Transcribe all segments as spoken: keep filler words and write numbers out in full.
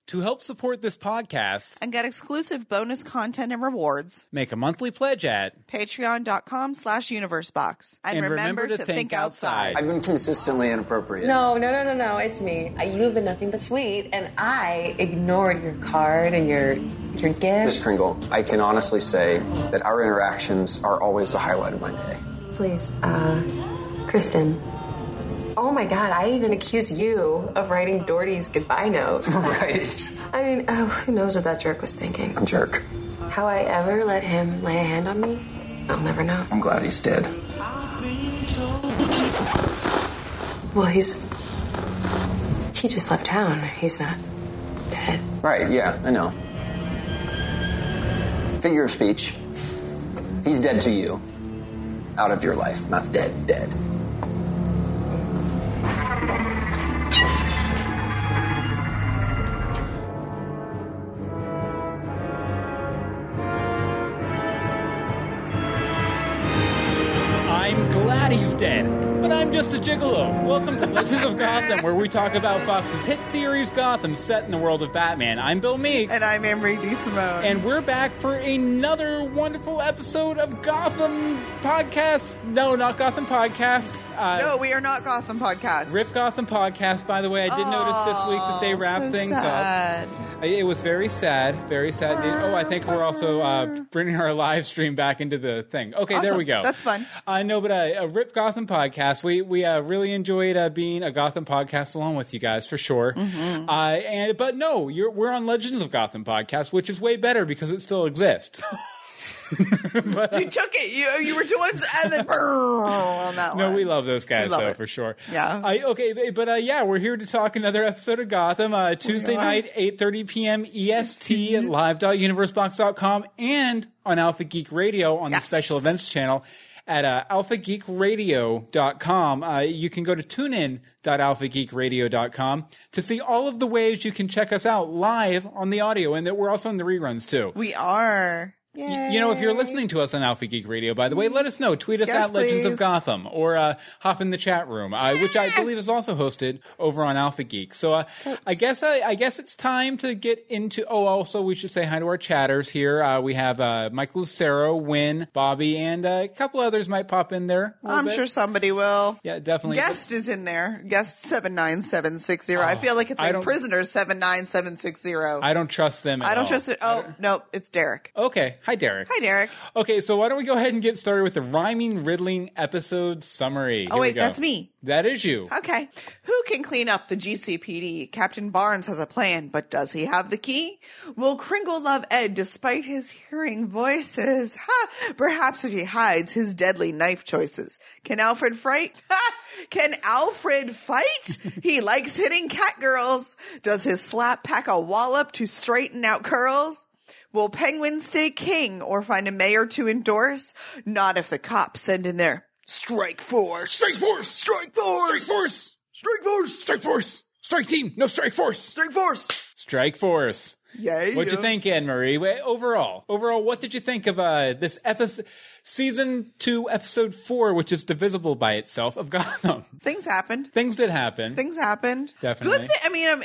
To help support this podcast and get exclusive bonus content and rewards, make a monthly pledge at patreon.com slash universebox. And, and remember, remember to, to think, think outside. outside. I've been consistently inappropriate. No, no, no, no, no. It's me. Uh, You have been nothing but sweet, and I ignored your card and your your gift. Miss Kringle, I can honestly say that our interactions are always the highlight of my day. Please, uh, Kristen. Oh my God, I even accused you of writing Doherty's goodbye note. Right. I mean, oh, who knows what that jerk was thinking? I'm jerk. How I ever let him lay a hand on me, I'll never know. I'm glad he's dead. Well, he's... He just left town. He's not dead. Right, yeah, I know. Figure of speech. He's dead to you. Out of your life, not dead, dead. I'm glad he's dead, but I'm just a gigolo. Welcome to Legends of Gotham, where we talk about Fox's hit series Gotham set in the world of Batman. I'm Bill Meeks. And I'm Emery DeSimone. And we're back for another wonderful episode of Gotham Podcast. No, not Gotham Podcast. Uh, no, we are not Gotham Podcast. Rip Gotham Podcast, by the way. I did oh, notice this week that they wrapped so things sad. up. It was very sad, very sad. Oh, I think we're also uh, bringing our live stream back into the thing. Okay, awesome. There we go. That's fun. I uh, know, but uh, a Rip Gotham Podcast. We we uh, really enjoyed uh, being a Gotham podcast along with you guys for sure. Mm-hmm. Uh, and but no, you're, we're on Legends of Gotham Podcast, which is way better because it still exists. But, you took it. You you were doing and then on that one. No, we love those guys love though it. for sure. Yeah. I, okay, but uh, yeah, we're here to talk another episode of Gotham. Uh, Tuesday night, eight thirty p.m. E S T at live dot universebox dot com and on Alpha Geek Radio on yes. the special events channel at uh, alpha geek radio dot com. Uh, you can go to tune in dot alpha geek radio dot com to see all of the ways you can check us out live on the audio, and that we're also in the reruns too. We are. Y- You know, if you're listening to us on Alpha Geek Radio, by the way, let us know. Tweet us Yes, at Legends please. of Gotham or uh, hop in the chat room, uh, which I believe is also hosted over on Alpha Geek. So uh, I guess I, I guess it's time to get into. Oh, also we should say hi to our chatters here. Uh, we have uh, Mike Lucero, Win, Bobby, and uh, a couple others might pop in there. a little I'm bit. sure somebody will. Yeah, definitely. Guest is in there. Guest seven nine seven six zero. I feel like it's I a don't- prisoner seven nine seven six zero. I don't trust them. At I don't all. trust it. Oh, no, it's Derek. Okay. Hi, Derek. Hi, Derek. Okay, so why don't we go ahead and get started with the rhyming, riddling episode summary. Here Oh, we wait, go. that's me. That is you. Okay. Who can clean up the G C P D? Captain Barnes has a plan, but does he have the key? Will Kringle love Ed despite his hearing voices? Ha! Perhaps if he hides his deadly knife choices. Can Alfred fight? Ha! Can Alfred fight? He likes hitting cat girls. Does his slap pack a wallop to straighten out curls? Will Penguin stay king or find a mayor to endorse? Not if the cops send in their strike force. Strike force! Strike force! Strike force! Strike force! Strike force! Strike team! No, strike force! Strike force! Strike force. Yeah. What'd you think, Anne Marie? Wait, Overall, overall, what did you think of uh, this episode, season two, episode four, which is divisible by itself, of Gotham? Things happened. Things did happen. Things happened. Definitely. Good thing. I mean, I'm,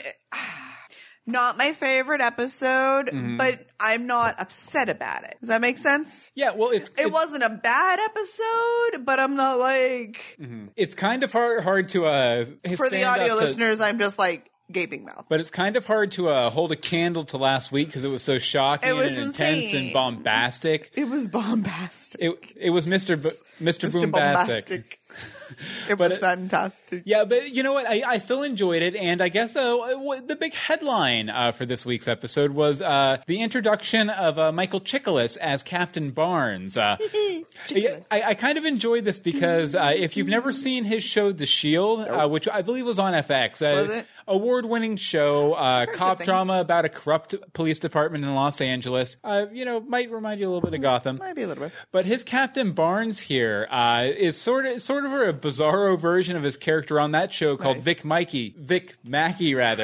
not my favorite episode, Mm-hmm. but I'm not upset about it. Does that make sense? Yeah, well, it's It it's, wasn't a bad episode, but I'm not like, it's kind of hard hard to uh for the stand audio up to- listeners, I'm just like gaping mouth. But it's kind of hard to uh, hold a candle to last week because it was so shocking It was and intense insane. and bombastic. It was bombastic. It it was Mister B- Mister Mister Boombastic. Bombastic. It But was it- fantastic. Yeah, but you know what? I, I still enjoyed it, and I guess uh, w- the big headline uh, for this week's episode was uh, the introduction of uh, Michael Chiklis as Captain Barnes. Uh, Chiklis. I, I kind of enjoyed this because uh, if you've never seen his show, The Shield, uh, which I believe was on F X, uh, Was it? award-winning show, uh, good cop things. drama about a corrupt police department in Los Angeles. Uh, you know, might remind you a little bit of Gotham. Might be a little bit. But his Captain Barnes here uh, is sort of sort of a bizarro version of his character on that show called Nice. Vic Mikey, Vic Mackey rather.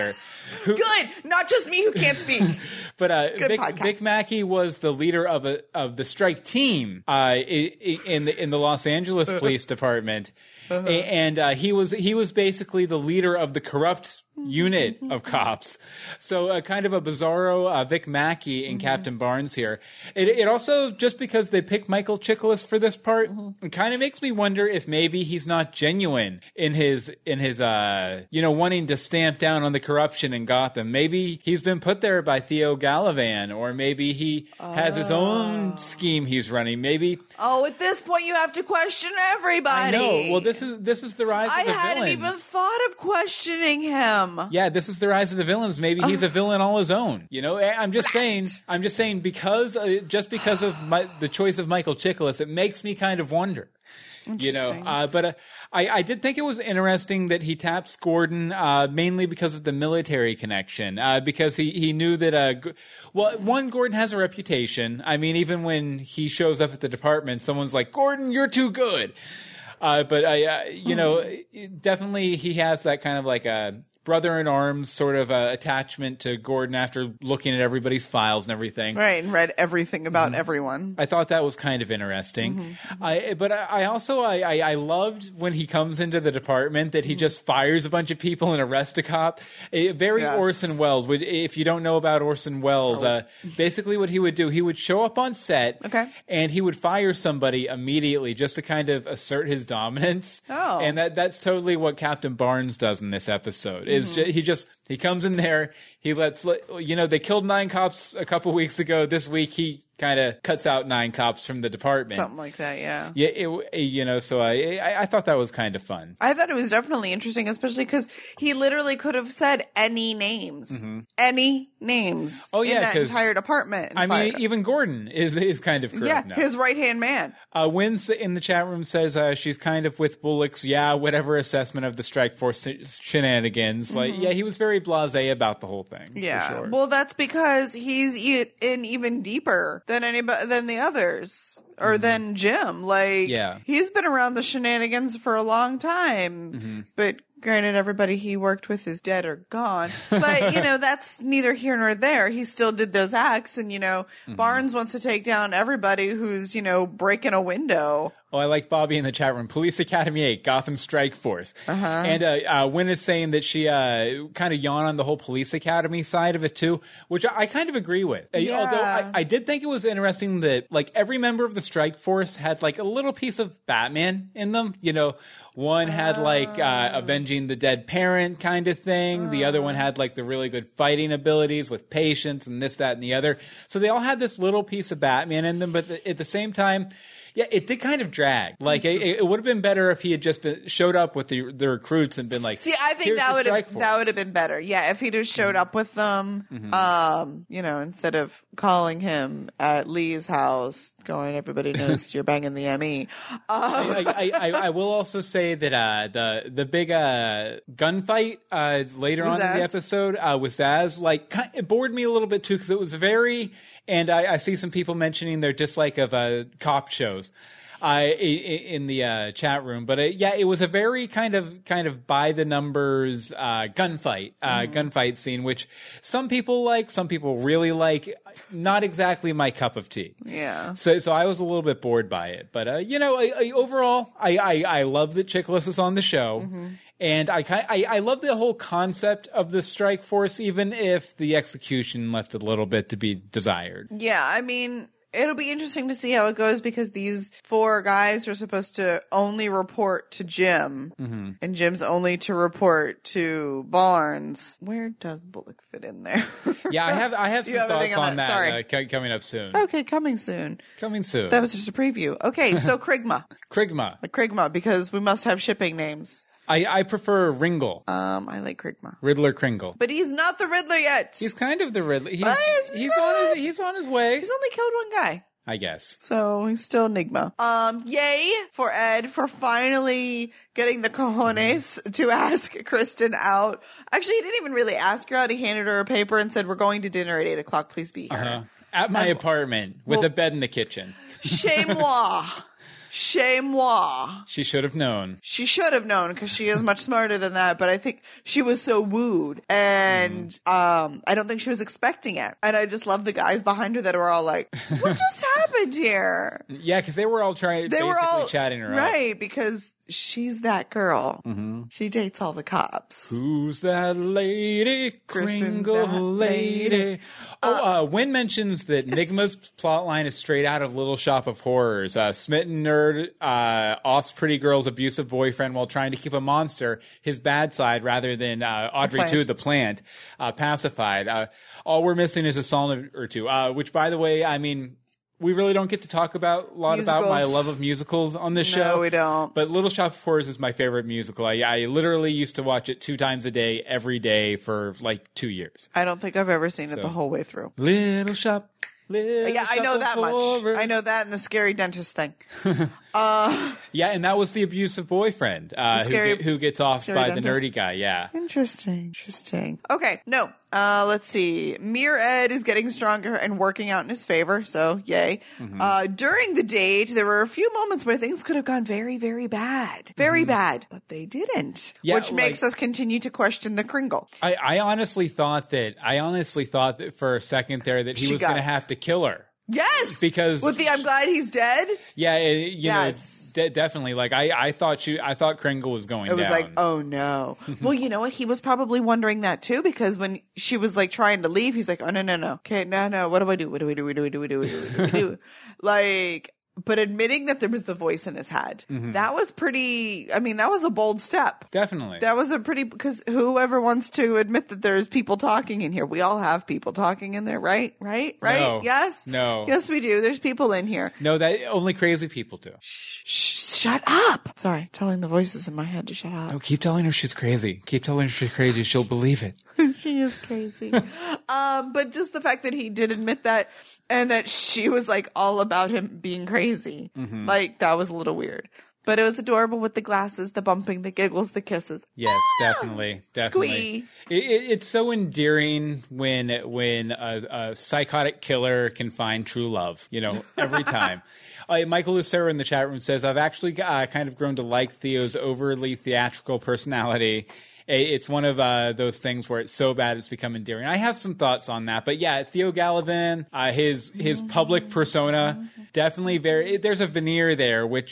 Good, not just me who can't speak. But uh, Good Vic, podcast. Vic Mackey was the leader of a of the strike team uh, i- i- in the in the Los Angeles Police Department, Uh-huh. A- and uh, he was he was basically the leader of the corrupt unit of cops. So uh, kind of a bizarro uh, Vic Mackey in Mm-hmm. Captain Barnes here. It, it also, just because they picked Michael Chiklis for this part, Mm-hmm. it kind of makes me wonder if maybe he's not genuine in his in his uh you know wanting to stamp down on the corruption in Gotham. Maybe he's been put there by Theo Gallivan, or maybe he has his own scheme he's running. Maybe Oh, at this point, you have to question everybody. I know. Well, this is this is the rise I of the hadn't villains. even thought of questioning him. Yeah, this is the rise of the villains. Maybe he's a villain all his own. You know, I- I'm just saying. I'm just saying because uh, just because of my, the choice of Michael Chiklis, it makes me kind of wonder. You know, Interesting. uh, but uh, I, I did think it was interesting that he taps Gordon uh, mainly because of the military connection, uh, because he, he knew that, uh, G- well, one, Gordon has a reputation. I mean, even when he shows up at the department, someone's like, Gordon, you're too good. Uh, but I, uh, you know, definitely he has that kind of like a brother in arms sort of uh, attachment to Gordon after looking at everybody's files and everything. Right, and read everything about Mm-hmm. everyone. I thought that was kind of interesting. I, but I, I also I, I, I loved when he comes into the department that he just fires a bunch of people and arrests a cop. Eh, very Yes. Orson Welles. Would- If you don't know about Orson Welles, uh, basically what he would do, he would show up on set, Okay. and he would fire somebody immediately just to kind of assert his dominance. Oh. And that that's totally what Captain Barnes does in this episode. Is ju- he just he comes in there, he lets you know they killed nine cops a couple weeks ago. This week he kind of cuts out nine cops from the department. Something like that, yeah. Yeah, it, you know, so I, I I thought that was kind of fun. I thought it was definitely interesting, especially because he literally could have said any names. Any names. Mm-hmm. Oh, yeah, in that 'cause- entire department. and I mean, fired- even Gordon is is kind of corrupt yeah, now. his right-hand man. Uh, Wynn's in the chat room says uh, she's kind of with Bullock's, yeah, whatever assessment of the strike force shenanigans. Like, yeah, he was very blasé about the whole thing. for Yeah. sure. Well, that's because he's e- in even deeper than anybody than the others, or than Jim. Like, Mm-hmm. Yeah. he's been around the shenanigans for a long time, Mm-hmm. but. Granted, everybody he worked with is dead or gone. But, you know, that's neither here nor there. He still did those acts. And, you know, Mm-hmm. Barnes wants to take down everybody who's, you know, breaking a window. Oh, I like Bobby in the chat room. Police Academy eight, Gotham Strike Force. Uh-huh. And uh, uh, Wynn is saying that she uh, kind of yawned on the whole Police Academy side of it, too, which I, I kind of agree with. Uh, Yeah. Although I, I did think it was interesting that, like, every member of the Strike Force had, like, a little piece of Batman in them. You know, one had, like, uh, avenging the dead parent kind of thing. The other one had, like, the really good fighting abilities with patience and this, that, and the other. So they all had this little piece of Batman in them, but the, at the same time, yeah, it did kind of drag. Like, it, it would have been better if he had just been, showed up with the the recruits and been like, See, I think "Here's that the would strike have force." that would have been better. Yeah, if he'd have showed up with them, Mm-hmm. um, you know, instead of calling him at Lee's house, going, "Everybody knows you're banging the M E." Um, I, I, I, I will also say that uh, the the big uh, gunfight uh, later With on in the Zaz? episode uh, with Zaz, like, kind it bored me a little bit too because it was very, and I, I see some people mentioning their dislike of uh, cop shows. Uh, in the uh, chat room, but uh, yeah, it was a very kind of kind of by the numbers uh, gunfight, uh, Mm-hmm. gunfight scene, which some people like, some people really like. Not exactly my cup of tea. Yeah. So, so I was a little bit bored by it, but uh, you know, I, I, overall, I, I I love that Chiklis is on the show, Mm-hmm. and I, ki- I I love the whole concept of the strike force, even if the execution left a little bit to be desired. Yeah, I mean, it'll be interesting to see how it goes because these four guys are supposed to only report to Jim, Mm-hmm. and Jim's only to report to Barnes. Where does Bullock fit in there? Yeah, I have I have You some have anything thoughts on on that? that, Sorry. uh, co- coming up soon. Okay, coming soon. Coming soon. That was just a preview. Okay, so Krigma. Krigma. Like Krigma, because we must have shipping names. I, I prefer Ringle. Um, I like Krigma. Riddler Kringle. But he's not the Riddler yet. He's kind of the Riddler. He's But he's he's on not. his he's on his way. He's only killed one guy. I guess. So he's still Enigma. Um, yay for Ed for finally getting the cojones to ask Kristen out. Actually, he didn't even really ask her out. He handed her a paper and said, "We're going to dinner at eight o'clock. Please be here." Uh, at my apartment with well- a bed in the kitchen. Chez moi. Shame moi. She should have known. She should have known because she is much smarter than that. But I think she was so wooed, and mm. um, I don't think she was expecting it. And I just love the guys behind her that were all like, "What just happened here?" Yeah, because they were all trying, they basically were all chatting her right up. Because she's that girl. Mm-hmm. She dates all the cops. Who's that lady? Kringle that lady. lady. Oh, uh, uh, Wynn mentions that Nigma's plotline is straight out of Little Shop of Horrors. Uh, smitten nerd uh, offs pretty girl's abusive boyfriend while trying to keep a monster, his bad side, rather than uh, Audrey two, the plant, uh, pacified. Uh, all we're missing is a song or two, uh, which, by the way, I mean... We really don't get to talk about a lot musicals. About my love of musicals on this no, show. No, we don't. But Little Shop of Horrors is my favorite musical. I, I literally used to watch it two times a day, every day for like two years. I don't think I've ever seen it so. the whole way through. Little Shop. Little yeah, I know that horrors. much. I know that and the scary dentist thing. uh, yeah, and that was the abusive boyfriend uh, scary, who, get, who gets off by dentist. The nerdy guy. Yeah. Interesting. Interesting. Okay, no. Uh, let's see. Mir Ed is getting stronger and working out in his favor, so yay. Mm-hmm. Uh, during the date, there were a few moments where things could have gone very, very bad. Very mm-hmm. bad. But they didn't. Yeah, which makes like, us continue to question the Kringle. I, I honestly thought that, I honestly thought that for a second there that he she was going to have to kill her. Yes, because with the I'm glad he's dead. Yeah, you yes. know, de- definitely. Like I, I thought she, I thought Kringle was going. It was down. like, oh no. Well, you know what? He was probably wondering that too because when she was like trying to leave, he's like, oh no no no, okay, no no, what do I do? What do we do? What do we do? What do we do? What do we do? Like. But admitting that there was the voice in his head, mm-hmm. that was pretty, I mean, that was a bold step. Definitely. That was a pretty, because whoever wants to admit that there's people talking in here, we all have people talking in there, right? Right? Right? No. Yes? No. Yes, we do. There's people in here. No, that only crazy people do. Shh, shh, shut up. Sorry, telling the voices in my head to shut up. No, keep telling her she's crazy. Keep telling her she's crazy. She'll believe it. She is crazy. um, but just the fact that he did admit that, and that she was like all about him being crazy. Mm-hmm. Like that was a little weird. But it was adorable with the glasses, the bumping, the giggles, the kisses. Yes, ah! definitely. Definitely. Squee. It, it, it's so endearing when when a, a psychotic killer can find true love, you know, every time. uh, Michael Lucero in the chat room says, I've actually uh, kind of grown to like Theo's overly theatrical personality. It's one of uh, those things where it's so bad it's become endearing. I have some thoughts on that, but yeah, Theo Gallivan, uh, his his public persona, definitely very. There's a veneer there, which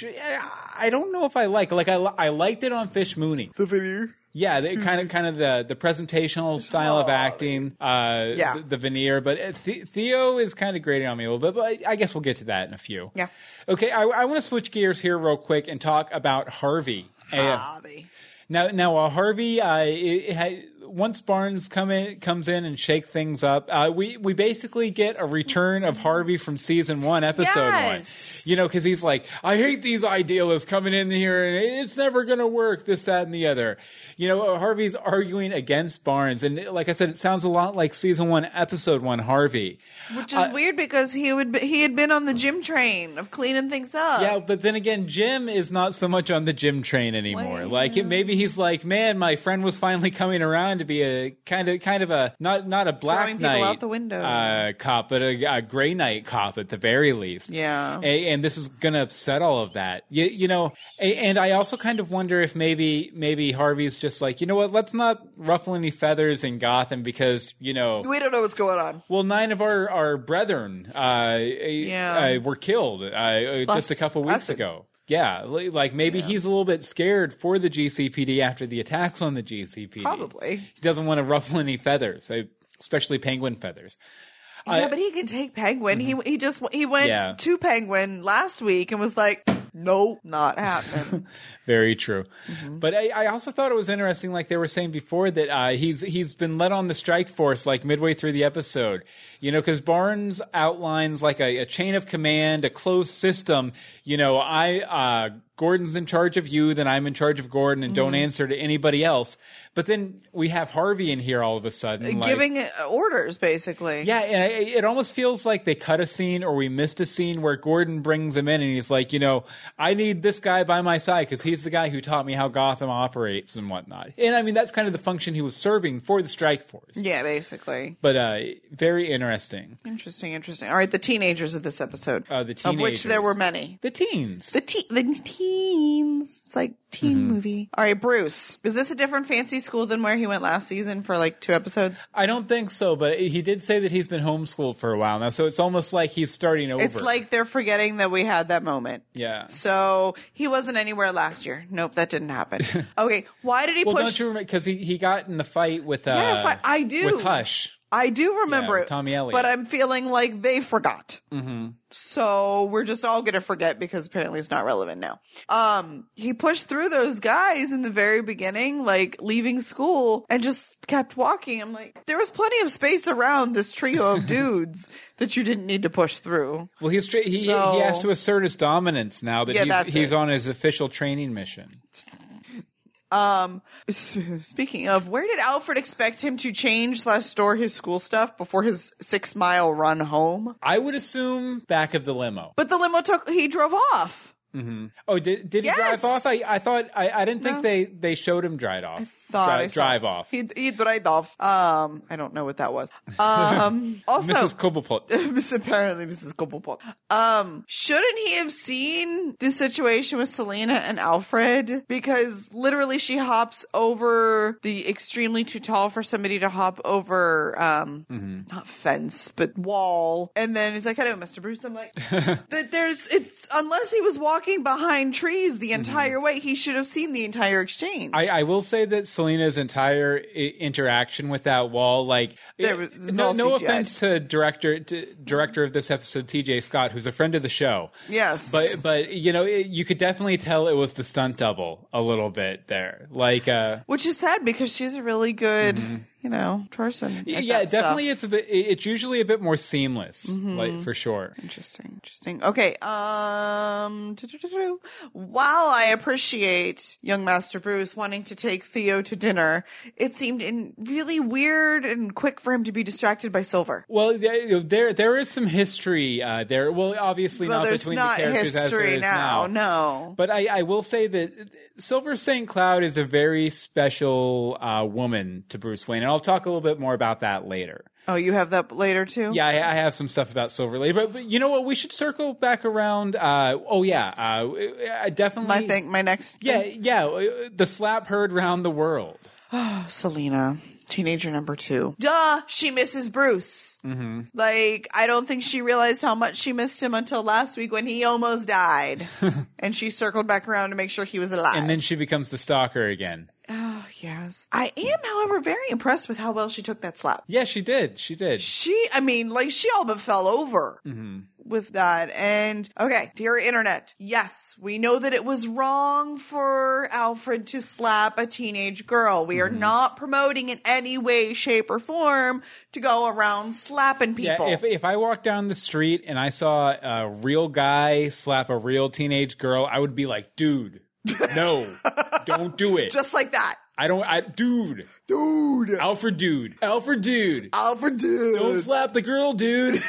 I don't know if I like. Like I, I liked it on Fish Mooney. The veneer. Yeah, the, kind of, kind of the the presentational style of acting. Uh, yeah. the, the veneer, but Th- Theo is kind of grating on me a little bit. But I, I guess we'll get to that in a few. Yeah. Okay, I, I want to switch gears here real quick and talk about Harvey. Harvey. Uh, Now, now, uh, Harvey, uh, it, it, once Barnes come in, comes in and shake things up, uh, we, we basically get a return of Harvey from season one, episode yes. one. You know, because he's like, I hate these idealists coming in here and it's never going to work, this, that, and the other. You know, uh, Harvey's arguing against Barnes. And like I said, it sounds a lot like season one, episode one, Harvey. Which is uh, weird because he would be, he had been on the gym train of cleaning things up. Yeah, but then again, Jim is not so much on the gym train anymore. Wait. Like, it, maybe he's like, man, my friend was finally coming around to be a kind of, kind of a not not a black Throwing knight out the window. Uh, cop, but a, a gray knight cop at the very least. Yeah, a, and this is going to upset all of that. You, you know, a, and I also kind of wonder if maybe maybe Harvey's just like, you know what, let's not ruffle any feathers in Gotham because you know we don't know what's going on. Well, nine of our our brethren, uh, yeah. uh, were killed uh, just a couple weeks ago. Yeah, like maybe yeah. he's a little bit scared for the G C P D after the attacks on the G C P D. Probably. He doesn't want to ruffle any feathers, especially penguin feathers. Yeah, uh, but he can take Penguin. Mm-hmm. He he just he went yeah. to Penguin last week and was like, nope, not happening. Very true. Mm-hmm. But I, I also thought it was interesting, like they were saying before, that uh, he's he's been let on the strike force like midway through the episode. You know, because Barnes outlines like a, a chain of command, a closed system. You know, I uh, Gordon's in charge of you, then I'm in charge of Gordon, and don't answer to anybody else. But then we have Harvey in here all of a sudden. Giving like, orders, basically. Yeah, and it, it almost feels like they cut a scene or we missed a scene where Gordon brings him in and he's like, you know, I need this guy by my side because he's the guy who taught me how Gotham operates and whatnot. And I mean, that's kind of the function he was serving for the Strike Force. Yeah, basically. But uh, very interesting. Interesting, interesting. All right, the teenagers of this episode. Uh, the teenagers. Of which there were many. The teens. The, te- the teens. It's like teen mm-hmm. movie. All right, Bruce. Is this a different fancy school than where he went last season for like two episodes? I don't think so, but he did say that he's been homeschooled for a while now, so it's almost like he's starting over. It's like they're forgetting that we had that moment. Yeah. So he wasn't anywhere last year. Nope, that didn't happen. Okay, why did he well, push? Well, don't you remember? Because he, he got in the fight with uh, yes, I, I do. with Hush. I do remember yeah, it, Tommy Elliott. But I'm feeling like they forgot. Mm-hmm. So we're just all going to forget because apparently it's not relevant now. Um, he pushed through those guys in the very beginning, like leaving school, and just kept walking. I'm like, there was plenty of space around this trio of dudes that you didn't need to push through. Well, he's tra- he, so, he has to assert his dominance now that yeah, he's, he's on his official training mission. Um, speaking of, where did Alfred expect him to change slash store his school stuff before his six mile run home? I would assume back of the limo. But the limo took, he drove off. Mm-hmm. Oh, did did he yes. drive off? I, I thought, I, I didn't think No. they, they showed him drive off. Thought Dri- I saw- drive off. He, he drive off. Um, I don't know what that was. Um, also, Missus Cobblepot. Miss apparently Missus Cobblepot. Um, shouldn't he have seen the situation with Selena and Alfred? Because literally she hops over the extremely too tall for somebody to hop over, um, Mm-hmm. not fence, but wall. And then he's like, hello, Mister Bruce. I'm like, that there's, it's, unless he was walking behind trees the entire Mm-hmm. way, he should have seen the entire exchange. I, I will say that Selena's entire I- interaction with that wall, like, There it- was- it was no, all no C G I. offense to director to director of this episode, T J Scott, who's a friend of the show. Yes. But, but you know, it, you could definitely tell it was the stunt double a little bit there. Like, uh, Which is sad because she's a really good, you know, person. at yeah, that definitely stuff. it's a bit, it's usually a bit more seamless, like, for sure. Interesting, interesting. Okay, um, doo-doo-doo-doo. while I appreciate young Master Bruce wanting to take Theo to dinner, it seemed in really weird and quick for him to be distracted by Silver. Well, there, there, there is some history uh, there. Well, obviously Well, not there's between not the characters as there history is now, now. no. But I, I will say that Silver Saint Cloud is a very special uh, woman to Bruce Wayne, and I'll talk a little bit more about that later. Oh, you have that later too? Yeah, I, I have some stuff about Silver later, but, but you know what? We should circle back around. Uh, oh yeah, uh, I definitely. My thing, my next. Yeah, thing. yeah, the slap heard round the world. Selena, teenager number two. Duh, she misses Bruce. Mm-hmm. Like, I don't think she realized how much she missed him until last week when he almost died. And she circled back around to make sure he was alive. And then she becomes the stalker again. Oh, yes. I am, however, very impressed with how well she took that slap. Yeah, she did. She did. She, I mean, like, she all but fell over Mm-hmm. with that. And, okay, dear internet, yes, we know that it was wrong for Alfred to slap a teenage girl. We are Mm-hmm. not promoting in any way, shape, or form to go around slapping people. Yeah, if if I walked down the street and I saw a real guy slap a real teenage girl, I would be like, dude, no, don't do it. Just like that. I don't, I, dude, Dude. Alfred dude, Alfred dude, Alfred dude. don't slap the girl, dude.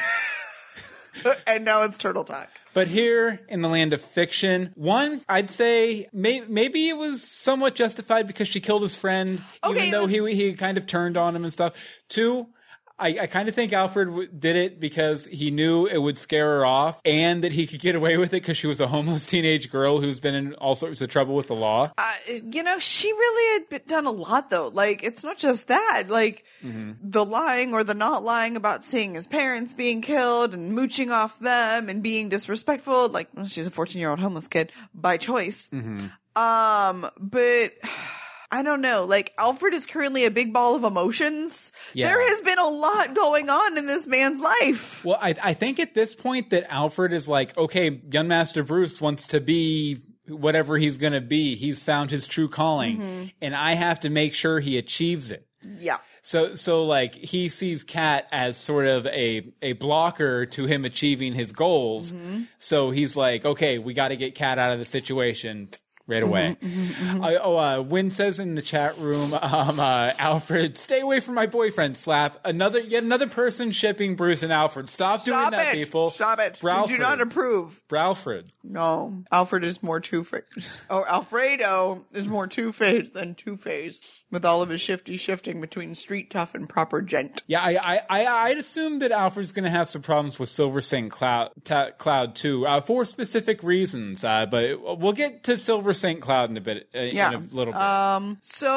And now it's turtle talk. But here in the land of fiction, one, I'd say may, maybe it was somewhat justified because she killed his friend, Okay, even though this- he he kind of turned on him and stuff. Two, I, I kind of think Alfred w- did it because he knew it would scare her off and that he could get away with it because she was a homeless teenage girl who's been in all sorts of trouble with the law. Uh, you know, she really had been- done a lot, though. Like, it's not just that. Like, Mm-hmm. the lying or the not lying about seeing his parents being killed and mooching off them and being disrespectful. Like, well, she's a fourteen-year-old homeless kid by choice. Mm-hmm. Um, but... I don't know. Like, Alfred is currently a big ball of emotions. Yeah. There has been a lot going on in this man's life. Well, I, I think at this point that Alfred is like, okay, young Master Bruce wants to be whatever he's going to be. He's found his true calling, Mm-hmm. and I have to make sure he achieves it. Yeah. So, so like he sees Kat as sort of a a blocker to him achieving his goals. Mm-hmm. So he's like, okay, we got to get Kat out of the situation right away. Mm-hmm, mm-hmm. I, oh, uh, Wynn says in the chat room, um, uh, Alfred, stay away from my boyfriend. Slap another, yet another person shipping Bruce and Alfred. Stop doing Stop that, it. people. Stop it. Bralfred. We do not approve. Bralfred. No, Alfred is more two-faced. Or Alfredo is more two-faced than two-faced, with all of his shifty shifting between street tough and proper gent. Yeah, I, I, I, I'd assume that Alfred's going to have some problems with Silver Saint Cloud, ta, Cloud too, uh, for specific reasons. Uh, but we'll get to Silver Saint Cloud in a bit, uh, Yeah. in a little bit. Um.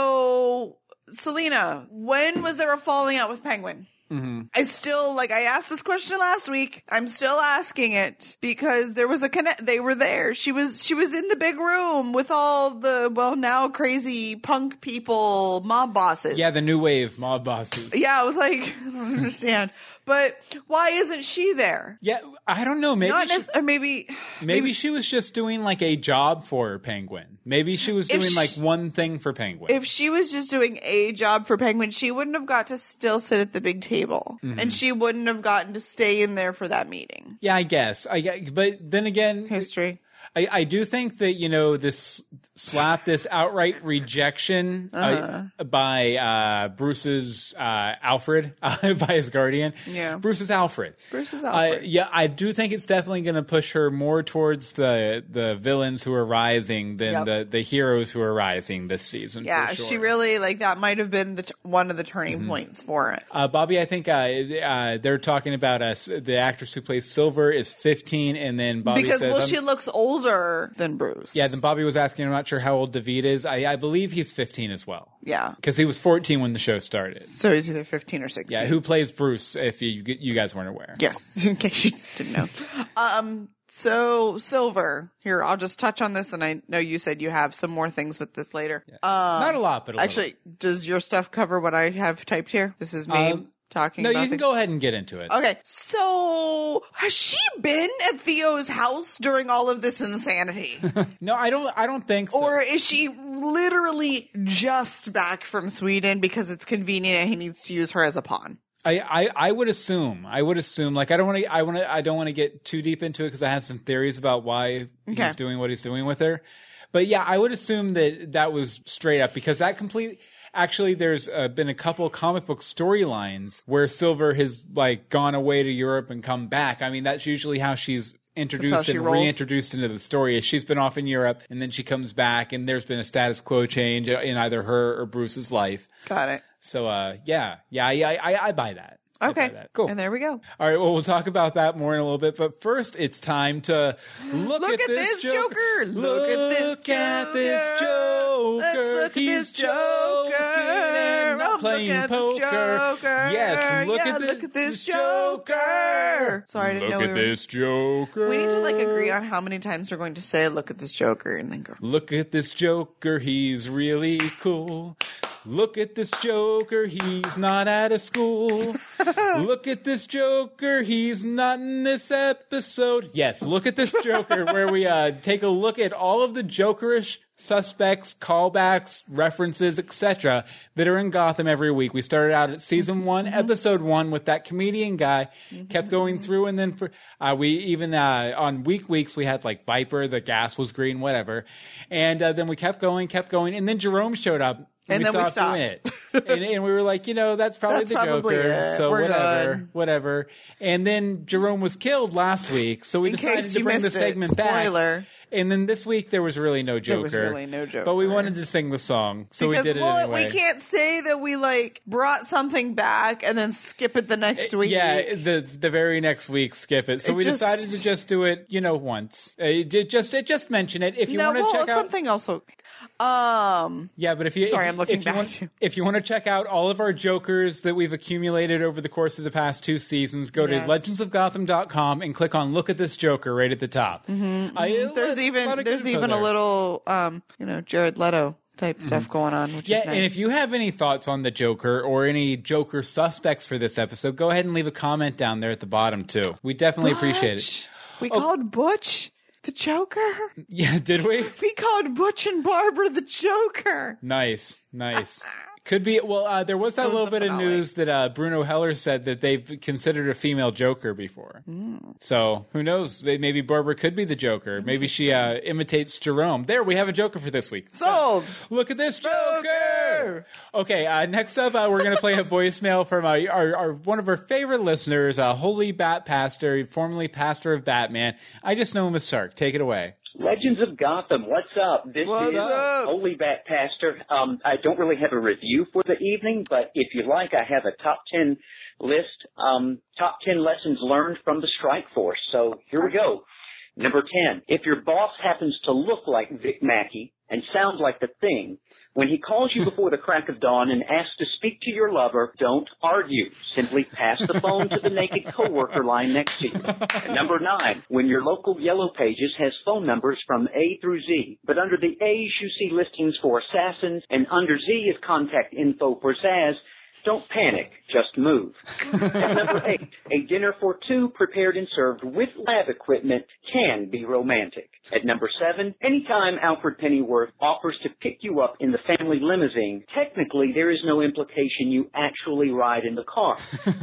So, Selena, when was there a falling out with Penguin? Mm-hmm. I still, like, I asked this question last week. I'm still asking it because there was a connect. They were there. She was, she was in the big room with all the, well, now crazy punk people, mob bosses. Yeah, the new wave mob bosses. Yeah, I was like, I don't understand. But why isn't she there? Yeah, I don't know. Maybe Not she, nec- or maybe, maybe maybe she was just doing like a job for Penguin. Maybe she was If doing sh- like one thing for Penguin. if she was just doing a job for Penguin, she wouldn't have got to still sit at the big table, Mm-hmm. and she wouldn't have gotten to stay in there for that meeting. yeah, I guess. I gue- but then again, History. I, I do think that, you know, this slap, this outright rejection uh, by uh, Bruce's uh, Alfred, uh, by his guardian. Yeah. Bruce's Alfred. Bruce's Uh, Alfred. yeah, I do think it's definitely going to push her more towards the the villains who are rising than Yep. the, the heroes who are rising this season. Yeah, for sure. she really, like, that might have been the t- one of the turning Mm-hmm. points for it. Uh, Bobby, I think uh, uh, they're talking about us. The actress who plays Silver is fifteen, and then Bobby Because, says, well, I'm- she looks older than Bruce. yeah, then Bobby was asking, I'm not sure how old David is. I, I believe he's fifteen as well. Yeah. Because he was fourteen when the show started. So he's either fifteen or sixteen. Yeah, who plays Bruce, if you you guys weren't aware. Yes, in case you didn't know. um, so Silver, here, I'll just touch on this, and I know you said you have some more things with this later. Um, Not a lot, but a actually, does your stuff cover what I have typed here? This is me Um, talking No, about you can the- go ahead and get into it. Okay, so has she been at Theo's house during all of this insanity? No, I don't I don't think so. Or is she literally just back from Sweden because it's convenient and he needs to use her as a pawn? I, I, I would assume. I would assume. Like I don't want to. I want to. I don't want to get too deep into it because I have some theories about why Okay. he's doing what he's doing with her. But yeah, I would assume that that was straight up because that complete. Actually, there's uh, been a couple comic book storylines where Silver has like gone away to Europe and come back. I mean, that's usually how she's introduced she and rolls. reintroduced into the story. Is she's been off in Europe and then she comes back and there's been a status quo change in either her or Bruce's life. Got it. So, uh, yeah, yeah, I, I, I buy that. I Okay. buy that. Cool. And there we go. All right, well, we'll talk about that more in a little bit. But first, it's time to look, Look at, at this this Joker. Look at this Look at this Joker. Joker. Let's look at He's this joking and not Oh, playing look at poker. This Joker. Yes, look Yeah, at this, look at this Joker. Sorry, I didn't Look know at we were- this Joker. We need to like agree on how many times we're going to say "look at this Joker" and then go. Look at this Joker, he's really cool. Look at this Joker, he's not out of school. Look at this Joker, he's not in this episode. Yes, look at this Joker, where we uh, take a look at all of the Jokerish suspects, callbacks, references, et cetera that are in Gotham every week. We started out at season one, Mm-hmm. episode one with that comedian guy, kept going through, and then for uh, we even uh, on week weeks we had like Viper, the gas was green, whatever, and uh, then we kept going, kept going, and then Jerome showed up. And we then we stopped doing it. and, and we were like, you know, that's probably That's the probably Joker. it. So We're whatever, good. whatever. And then Jerome was killed last week, so we In decided case to you bring the missed it, segment back. spoiler. And then this week there was really no Joker. was really no But we Joker. wanted to sing the song, so because, we did it well, anyway. we can't say that we like brought something back and then skip it the next week. Yeah, the the very next week, skip it. So It we just- decided to just do it, you know, once. Uh, it did just it just mention it if you no, want to well, check out. something else. will- Um, Yeah, but if you Sorry, if, I'm looking if back you want to- if you want to check out all of our Jokers that we've accumulated over the course of the past two seasons, go to Yes. legends of gotham dot com and click on "Look at this Joker" right at the top. Mm-hmm, there's even there's even a little um, you know, Jared Leto type stuff going on, which Yeah, is nice. and if you have any thoughts on the Joker or any Joker suspects for this episode, go ahead and leave a comment down there at the bottom too. We definitely appreciate it. Butch. We called Butch the Joker. Yeah, did we? We called Butch and Barbara the Joker. Nice, nice. Could be. Well, uh, there was that, That was little the bit finale. of news that uh, Bruno Heller said that they've considered a female Joker before. Mm. So who knows? Maybe Barbara could be the Joker. Maybe she uh, imitates Jerome. There, we have a Joker for this week. Sold. Look at this Joker! Joker! Okay, uh, next up, uh, we're going to play a voicemail from uh, our, our one of our favorite listeners, uh, Holy Bat Pastor, formerly pastor of Batman. I just know him as Sark. Take it away. Legends of Gotham, what's up? This What's is up? Holy Bat Pastor. Um, I don't really have a review for the evening, but if you like, I have a top ten list, um, top ten lessons learned from the Strike Force. So here we go. Number ten, if your boss happens to look like Vic Mackey and sound like the Thing, when he calls you before the crack of dawn and asks to speak to your lover, don't argue. Simply pass the phone to the naked coworker lying next to you. And number nine, when your local Yellow Pages has phone numbers from A through Z, but under the A's you see listings for assassins and under Z is contact info for Zaz, don't panic, just move. At number eight, a dinner for two prepared and served with lab equipment can be romantic. At number seven, anytime Alfred Pennyworth offers to pick you up in the family limousine, technically there is no implication you actually ride in the car.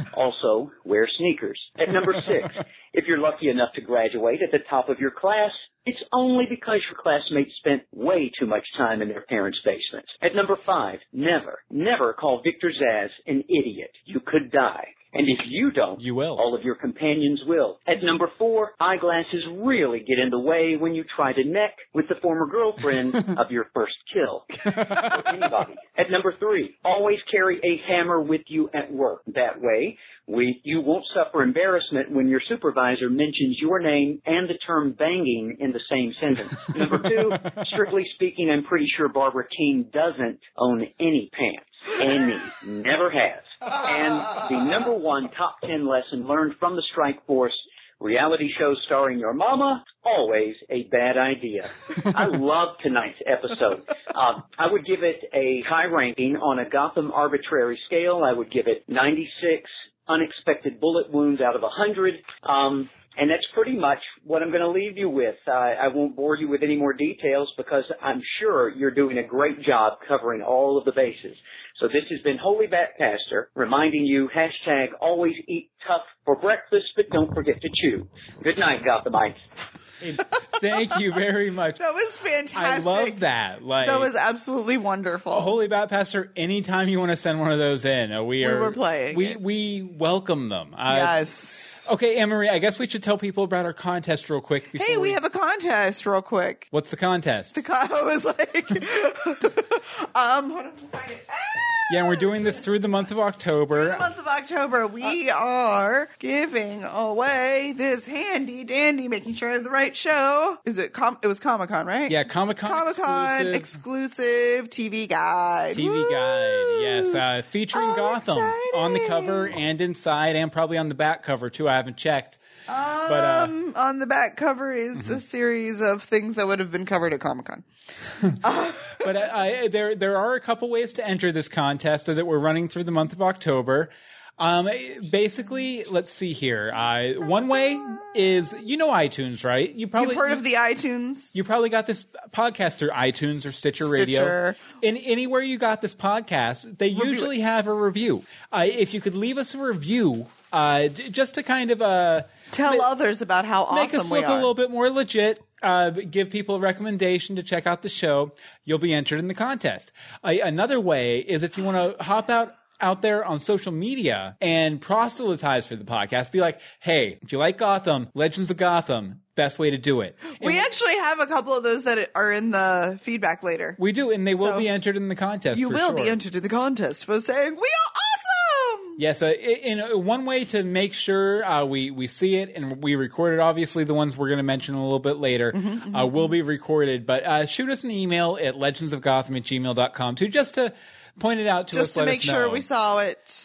Also, wear sneakers. At number six, if you're lucky enough to graduate at the top of your class, it's only because your classmates spent way too much time in their parents' basements. At number five, never, never call Victor Zsasz an idiot. You could die. And if you don't, You will. all of your companions will. At number four, eyeglasses really get in the way when you try to neck with the former girlfriend of your first kill. Or anybody. At number three, always carry a hammer with you at work. That way, we, you won't suffer embarrassment when your supervisor mentions your name and the term banging in the same sentence. Number two, strictly speaking, I'm pretty sure Barbara Keene doesn't own any pants. Any. Never has. And the number one top ten lesson learned from the Strike Force, reality shows starring your mama, always a bad idea. I love tonight's episode. Uh, I would give it a high ranking on a Gotham arbitrary scale. I would give it ninety-six unexpected bullet wounds out of one hundred. Um, and that's pretty much what I'm going to leave you with. Uh, I won't bore you with any more details because I'm sure you're doing a great job covering all of the bases. So this has been Holy Bat Pastor reminding you, hashtag always eat tough for breakfast, but don't forget to chew. Good night, Gothamites. Thank you very much. That was I fantastic. love that. Like That was absolutely wonderful. Holy Bat Pastor, anytime you want to send one of those in, uh, we are were playing We it. we welcome them. Uh, Yes. Okay, Anne-Marie, I guess we should tell people about our contest real quick. Before Hey, we have a contest real quick. What's the contest? I was like, um, hold on, find it. Ah! Yeah, and we're doing this through the month of October. The month of October, we are giving away this handy dandy, making sure I have the right show. Is it? Com- it was Comic Con, right? Yeah, Comic-Con Comic Con exclusive exclusive T V guide. T V Woo! guide. Yes, uh, featuring Oh, Gotham on the cover exciting. and inside, and probably on the back cover too. I haven't checked. but uh, Um, on the back cover is a series of things that would have been covered at Comic Con. But I, I, there there are a couple ways to enter this contest that we're running through the month of October. Um, basically, let's see here. Uh, one way is, you know, iTunes, right? You probably You've heard of the iTunes? You probably got this podcast through iTunes or Stitcher, Radio. Stitcher. In anywhere you got this podcast, they usually have a review. Uh, if you could leave us a review, uh, j- just to kind of uh, Tell ma- others about how awesome make us we look are. a little bit more legit. Uh, give people a recommendation to check out the show. You'll be entered in the contest. Uh, another way is if you want to hop out out there on social media and proselytize for the podcast. Be like, hey, if you like Gotham, Legends of Gotham, best way to do it. And We actually have a couple of those that are in the feedback later. we do, and they will So, be entered in the contest. You for will sure. be entered in the contest for saying, we are awesome! Yes, uh, in, in one way to make sure uh, we we see it and we record it. Obviously, the ones we're going to mention a little bit later Mm-hmm, uh, will be recorded. But uh, shoot us an email at legendsofgotham at gmail dot com too, just to point it out to us. Just to let make us sure know. we saw it.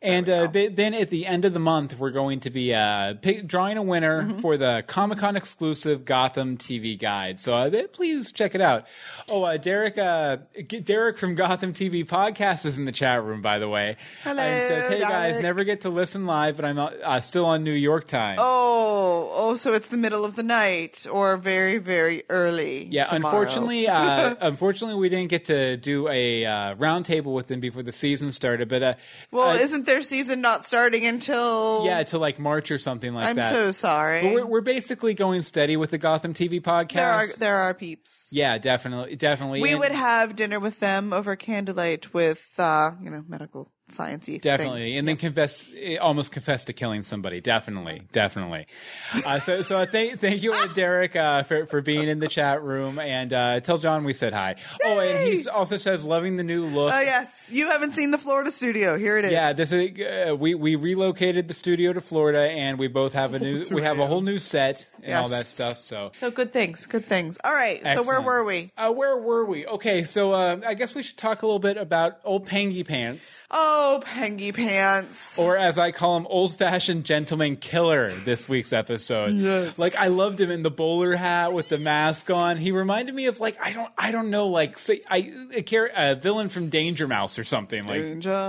And uh, they, then at the end of the month, we're going to be uh, pick, drawing a winner mm-hmm. for the Comic-Con exclusive Gotham T V guide. So uh, please check it out. Oh, uh, Derek uh, Derek from Gotham T V Podcast is in the chat room, by the way. Hello, and says, hey, Derek. guys, never get to listen live, but I'm uh, still on New York time. Oh, oh, so it's the middle of the night or very, very early Yeah, tomorrow. unfortunately, uh, unfortunately, we didn't get to do a uh, roundtable with them before the season started. But uh, well, uh, isn't their season not starting until? Yeah, until like March or something like I'm that. I'm so sorry. But we're, we're basically going steady with the Gotham T V podcast. There are there are peeps. Yeah, definitely, definitely. We and would have dinner with them over candlelight with uh, you know medical. Sciencey definitely, things. and then confess, almost confess to killing somebody. Definitely, definitely. Uh, so, so I thank thank you, uh, Derek, uh, for for being in the chat room, and uh, tell John we said hi. Yay! Oh, and he also says loving the new look. Oh yes, you haven't seen the Florida studio. Here it is. Yeah, this is uh, we we relocated the studio to Florida, and we both have a new we have a whole new set and yes. all that stuff. So, so good things, good things. All right, Excellent. So where were we? Uh, where were we? Okay, so uh, I guess we should talk a little bit about old Pangy Pants. Oh, Pangy Pants. Or as I call him, old-fashioned gentleman killer this week's episode. Yes. Like, I loved him in the bowler hat with the mask on. He reminded me of, like, I don't I don't know, like, say, I, a, char- a villain from Danger Mouse or something. Like, Danger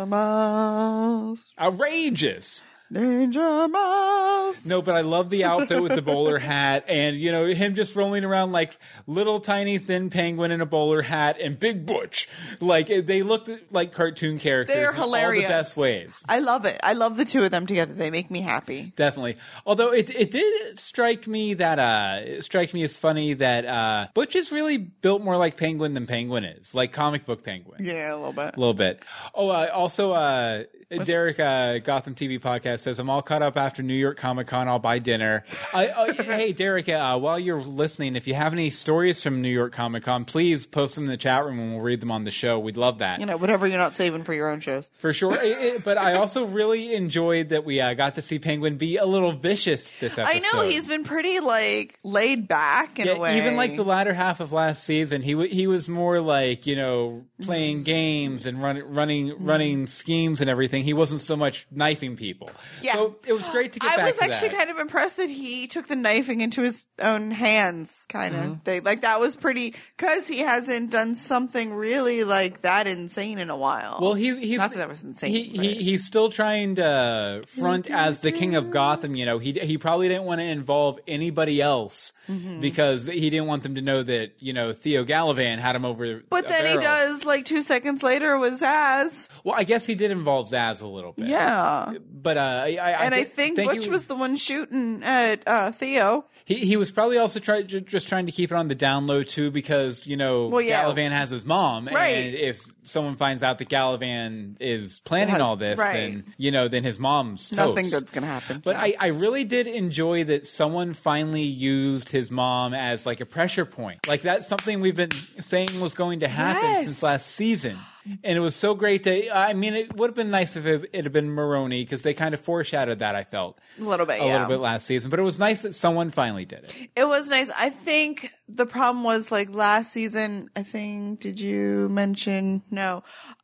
Mouse. Outrageous. Danger Mouse. No, but I love the outfit with the bowler hat and, you know, him just rolling around like little tiny thin penguin in a bowler hat and Big Butch. Like, they looked like cartoon characters. They're in hilarious. all the best ways. I love it. I love the two of them together. They make me happy. Definitely. Although it it did strike me that, uh, it strike me as funny that, uh, Butch is really built more like Penguin than Penguin is. Like comic book Penguin. Yeah, a little bit. A little bit. Oh, uh, also, uh, Derek, uh, Gotham T V Podcast says, I'm all caught up after New York Comic Con. I'll buy dinner. I, uh, hey, Derek, uh, while you're listening, if you have any stories from New York Comic Con, please post them in the chat room and we'll read them on the show. We'd love that. You know, whatever you're not saving for your own shows. For sure. It, it, but I also really enjoyed that we uh, got to see Penguin be a little vicious this episode. I know. He's been pretty, like, laid back in yeah, a way. Even like the latter half of last season, he w- he was more like, you know, playing games and run- running running schemes and everything. He wasn't so much knifing people. Yeah. So it was great to get I back was to actually that. kind of impressed that he took the knifing into his own hands, kind of. Mm-hmm. They, like, that was pretty, because he hasn't done something really, like, that insane in a while. Well, he, he's Not that that was insane. He, but- he he's still trying to front as the king of Gotham. You know, he he probably didn't want to involve anybody else Mm-hmm. because he didn't want them to know that, you know, Theo Galavan had him over. But a then he barrel. does, like, two seconds later with Zaz. Well, I guess he did involve Zaz a little bit. Yeah. But uh, I, I And I, I think thank Butch you. was the one shooting at uh, Theo. He he was probably also try, j- just trying to keep it on the down low too, because you know Well, yeah. Galavan has his mom, Right. and if someone finds out that Galavan is planning Has- all this, right. then you know then his mom's toast. Nothing good's going to happen. But Yeah. I, I really did enjoy that someone finally used his mom as like a pressure point. Like that's something we've been saying was going to happen Yes. since last season. And it was so great to, I mean, it would have been nice if it, it had been Maroni because they kind of foreshadowed that, I felt. A little bit, A yeah. little bit last season. But it was nice that someone finally did it. It was nice. I think the problem was like last season, I think, did you mention? No.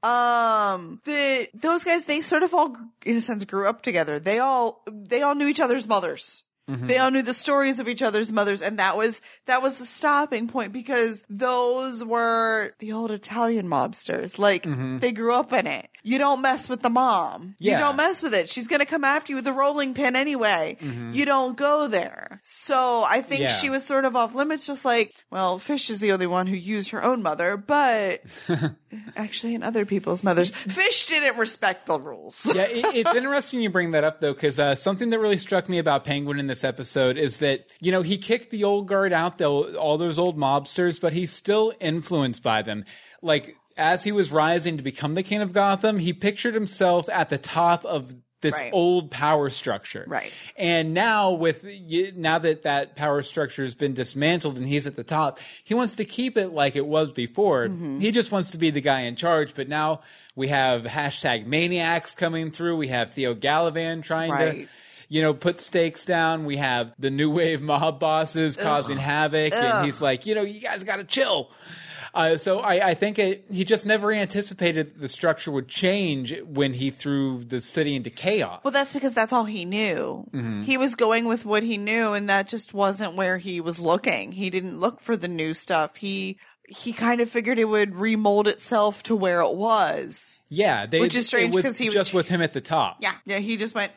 Um, the, those guys, they sort of all, in a sense, grew up together. They all, they all knew each other's mothers. Mm-hmm. They all knew the stories of each other's mothers, and that was that was the stopping point because those were the old Italian mobsters. Like they grew up in it. You don't mess with the mom. Yeah. You don't mess with it. She's gonna come after you with a rolling pin anyway. You don't go there. So I think Yeah. she was sort of off limits. Just like, well, Fish is the only one who used her own mother, but actually, in other people's mothers, Fish didn't respect the rules. Yeah, it, it's interesting you bring that up, though, because uh, something that really struck me about Penguin in this episode is that, you know, he kicked the old guard out, though, all those old mobsters, but he's still influenced by them. Like, as he was rising to become the king of Gotham, he pictured himself at the top of this Right. old power structure. Right. And now with now that that power structure has been dismantled and he's at the top, he wants to keep it like it was before. Mm-hmm. He just wants to be the guy in charge. But now we have hashtag maniacs coming through. We have Theo Galavan trying Right. to, you know, put stakes down. We have the new wave mob bosses causing havoc. And he's like, you know, you guys got to chill. Uh, so I, I think it, he just never anticipated the structure would change when he threw the city into chaos. Well, that's because that's all he knew. Mm-hmm. He was going with what he knew, and that just wasn't where he was looking. He didn't look for the new stuff. He he kind of figured it would remold itself to where it was. Yeah, they, which is strange because he was just with him at the top. Yeah, yeah, he just went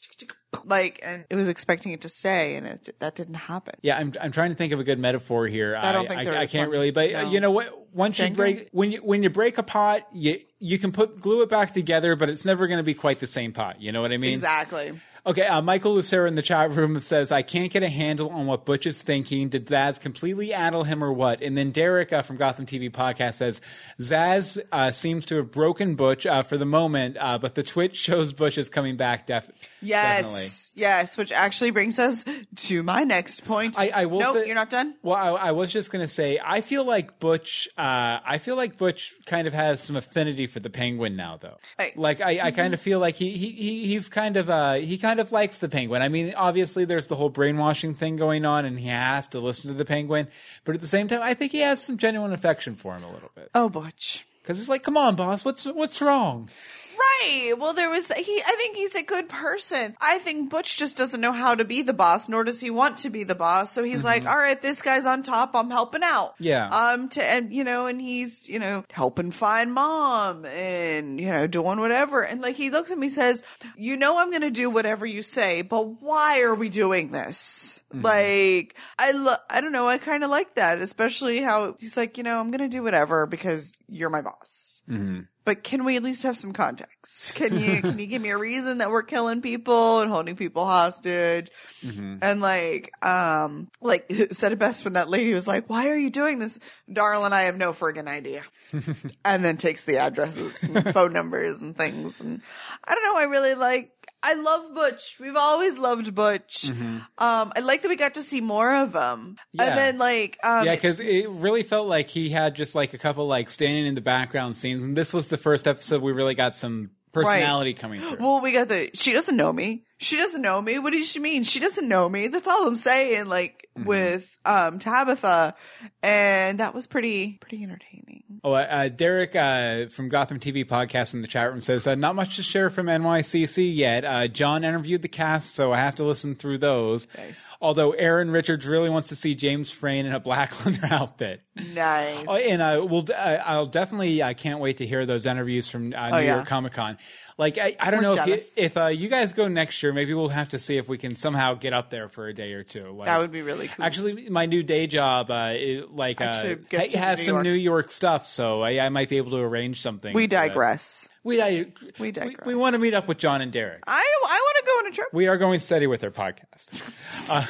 like, and it was expecting it to stay, and it, that didn't happen. Yeah, I'm I'm trying to think of a good metaphor here. I don't think I, there I, is I can't one. really, but No. you know what? Once you break when you when you break a pot, you you can put glue it back together, but it's never going to be quite the same pot. You know what I mean? Exactly. Okay, uh, Michael Lucero in the chat room says, I can't get a handle on what Butch is thinking. Did Zaz completely addle him or what? And then Derek uh, from Gotham T V Podcast says, Zaz uh, seems to have broken Butch uh, for the moment, uh, but the Twitch shows Butch is coming back def- yes, definitely. Yes, which actually brings us to my next point. I, I will nope, say, you're not done? Well, I, I was just going to say, I feel like Butch, uh, I feel like Butch kind of has some affinity for the Penguin now, though. I, like, I, I kind of feel like he, he, he he's kind of, uh, he kind of likes the Penguin. I mean, obviously there's the whole brainwashing thing going on and he has to listen to the Penguin. But at the same time, I think he has some genuine affection for him a little bit. Oh, Butch. Because it's like, come on, boss, what's what's wrong? Right. Well, there was he. I think he's a good person. I think Butch just doesn't know how to be the boss, nor does he want to be the boss. So he's mm-hmm. like, all right, this guy's on top. I'm helping out. Yeah. Um. To and you know, and he's you know helping find mom and you know doing whatever. And like he looks at me, says, you know, I'm going to do whatever you say, but why are we doing this? Mm-hmm. Like I lo- I don't know. I kind of like that, especially how he's like, you know, I'm going to do whatever because you're my boss. Mm-hmm. But can we at least have some context? Can you can you give me a reason that we're killing people and holding people hostage? Mm-hmm. And like, um, like said it best when that lady was like, "Why are you doing this, darling? I have no friggin' idea." And then takes the addresses and phone numbers and things. And I don't know. I really like. I love Butch. We've always loved Butch. Mm-hmm. Um, I like that we got to see more of him. Yeah. And then like, um, yeah, because it really felt like he had just like a couple like standing in the background scenes, and this was the first episode we really got some personality right. coming through. Well, we got the she doesn't know me. She doesn't know me. What does she mean? She doesn't know me. That's all I'm saying. Like mm-hmm. with um Tabitha, and that was pretty pretty entertaining. Oh, uh, Derek uh, from Gotham T V Podcast in the chat room says, uh, not much to share from N Y C C yet. Uh, John interviewed the cast, so I have to listen through those. Nice. Although Aaron Richards really wants to see James Frain in a black leather outfit. Nice. Oh, and I will. Uh, I'll definitely. I can't wait to hear those interviews from uh, New oh, yeah. York Comic Con. Like I, I don't We're know jealous. if you, if uh, you guys go next year, maybe we'll have to see if we can somehow get up there for a day or two. Like, that would be really cool. Actually, my new day job, uh, it, like, uh, it has New some York. New York stuff, so I, I might be able to arrange something. We digress. We, di- we digress. We, we want to meet up with John and Derek. I I want to go on a trip. We are going steady with our podcast. Uh,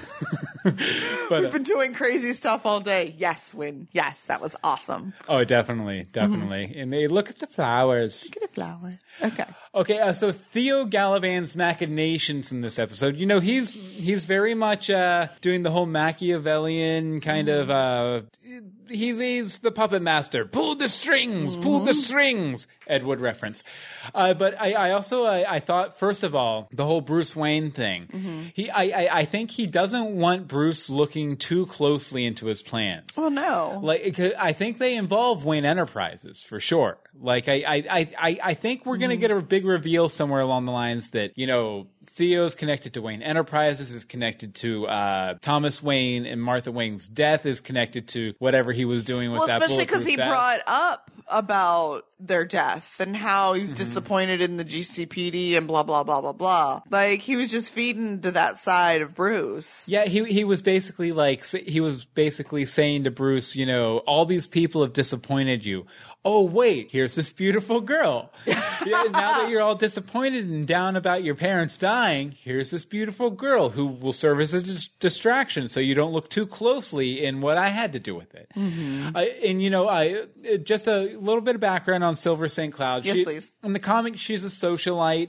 but, We've been doing crazy stuff all day. Yes, Win. Yes, that was awesome. Oh, definitely, definitely. Mm-hmm. And they look at the flowers. Look at the flowers. Okay. Okay, uh, so Theo Gallivan's machinations in this episode. You know, he's he's very much uh, doing the whole Machiavellian kind mm-hmm. of. Uh, he's he's the puppet master. Pull the strings, mm-hmm. pull the strings. Ed Wood reference. Uh, but I, I also I, I thought first of all the whole Bruce Wayne thing. Mm-hmm. He I, I I think he doesn't want Bruce looking too closely into his plans. Oh no! Like I think they involve Wayne Enterprises for sure. Like I I I I think we're gonna mm-hmm. get a big reveal somewhere along the lines that you know. Theo's connected to Wayne Enterprises, is connected to uh, Thomas Wayne, and Martha Wayne's death is connected to whatever he was doing with well, that especially because he vest. brought up about their death and how he's mm-hmm. disappointed in the G C P D and blah, blah, blah, blah, blah. Like, he was just feeding to that side of Bruce. Yeah, he he was basically like, he was basically saying to Bruce, you know, all these people have disappointed you. Oh, wait, here's this beautiful girl. Yeah, now that you're all disappointed and down about your parents dying, here's this beautiful girl who will serve as a dis- distraction so you don't look too closely in what I had to do with it. Mm-hmm. Uh, and, you know, I just a little bit of background on Silver Saint Cloud. Yes, she, please. In the comic, she's a socialite.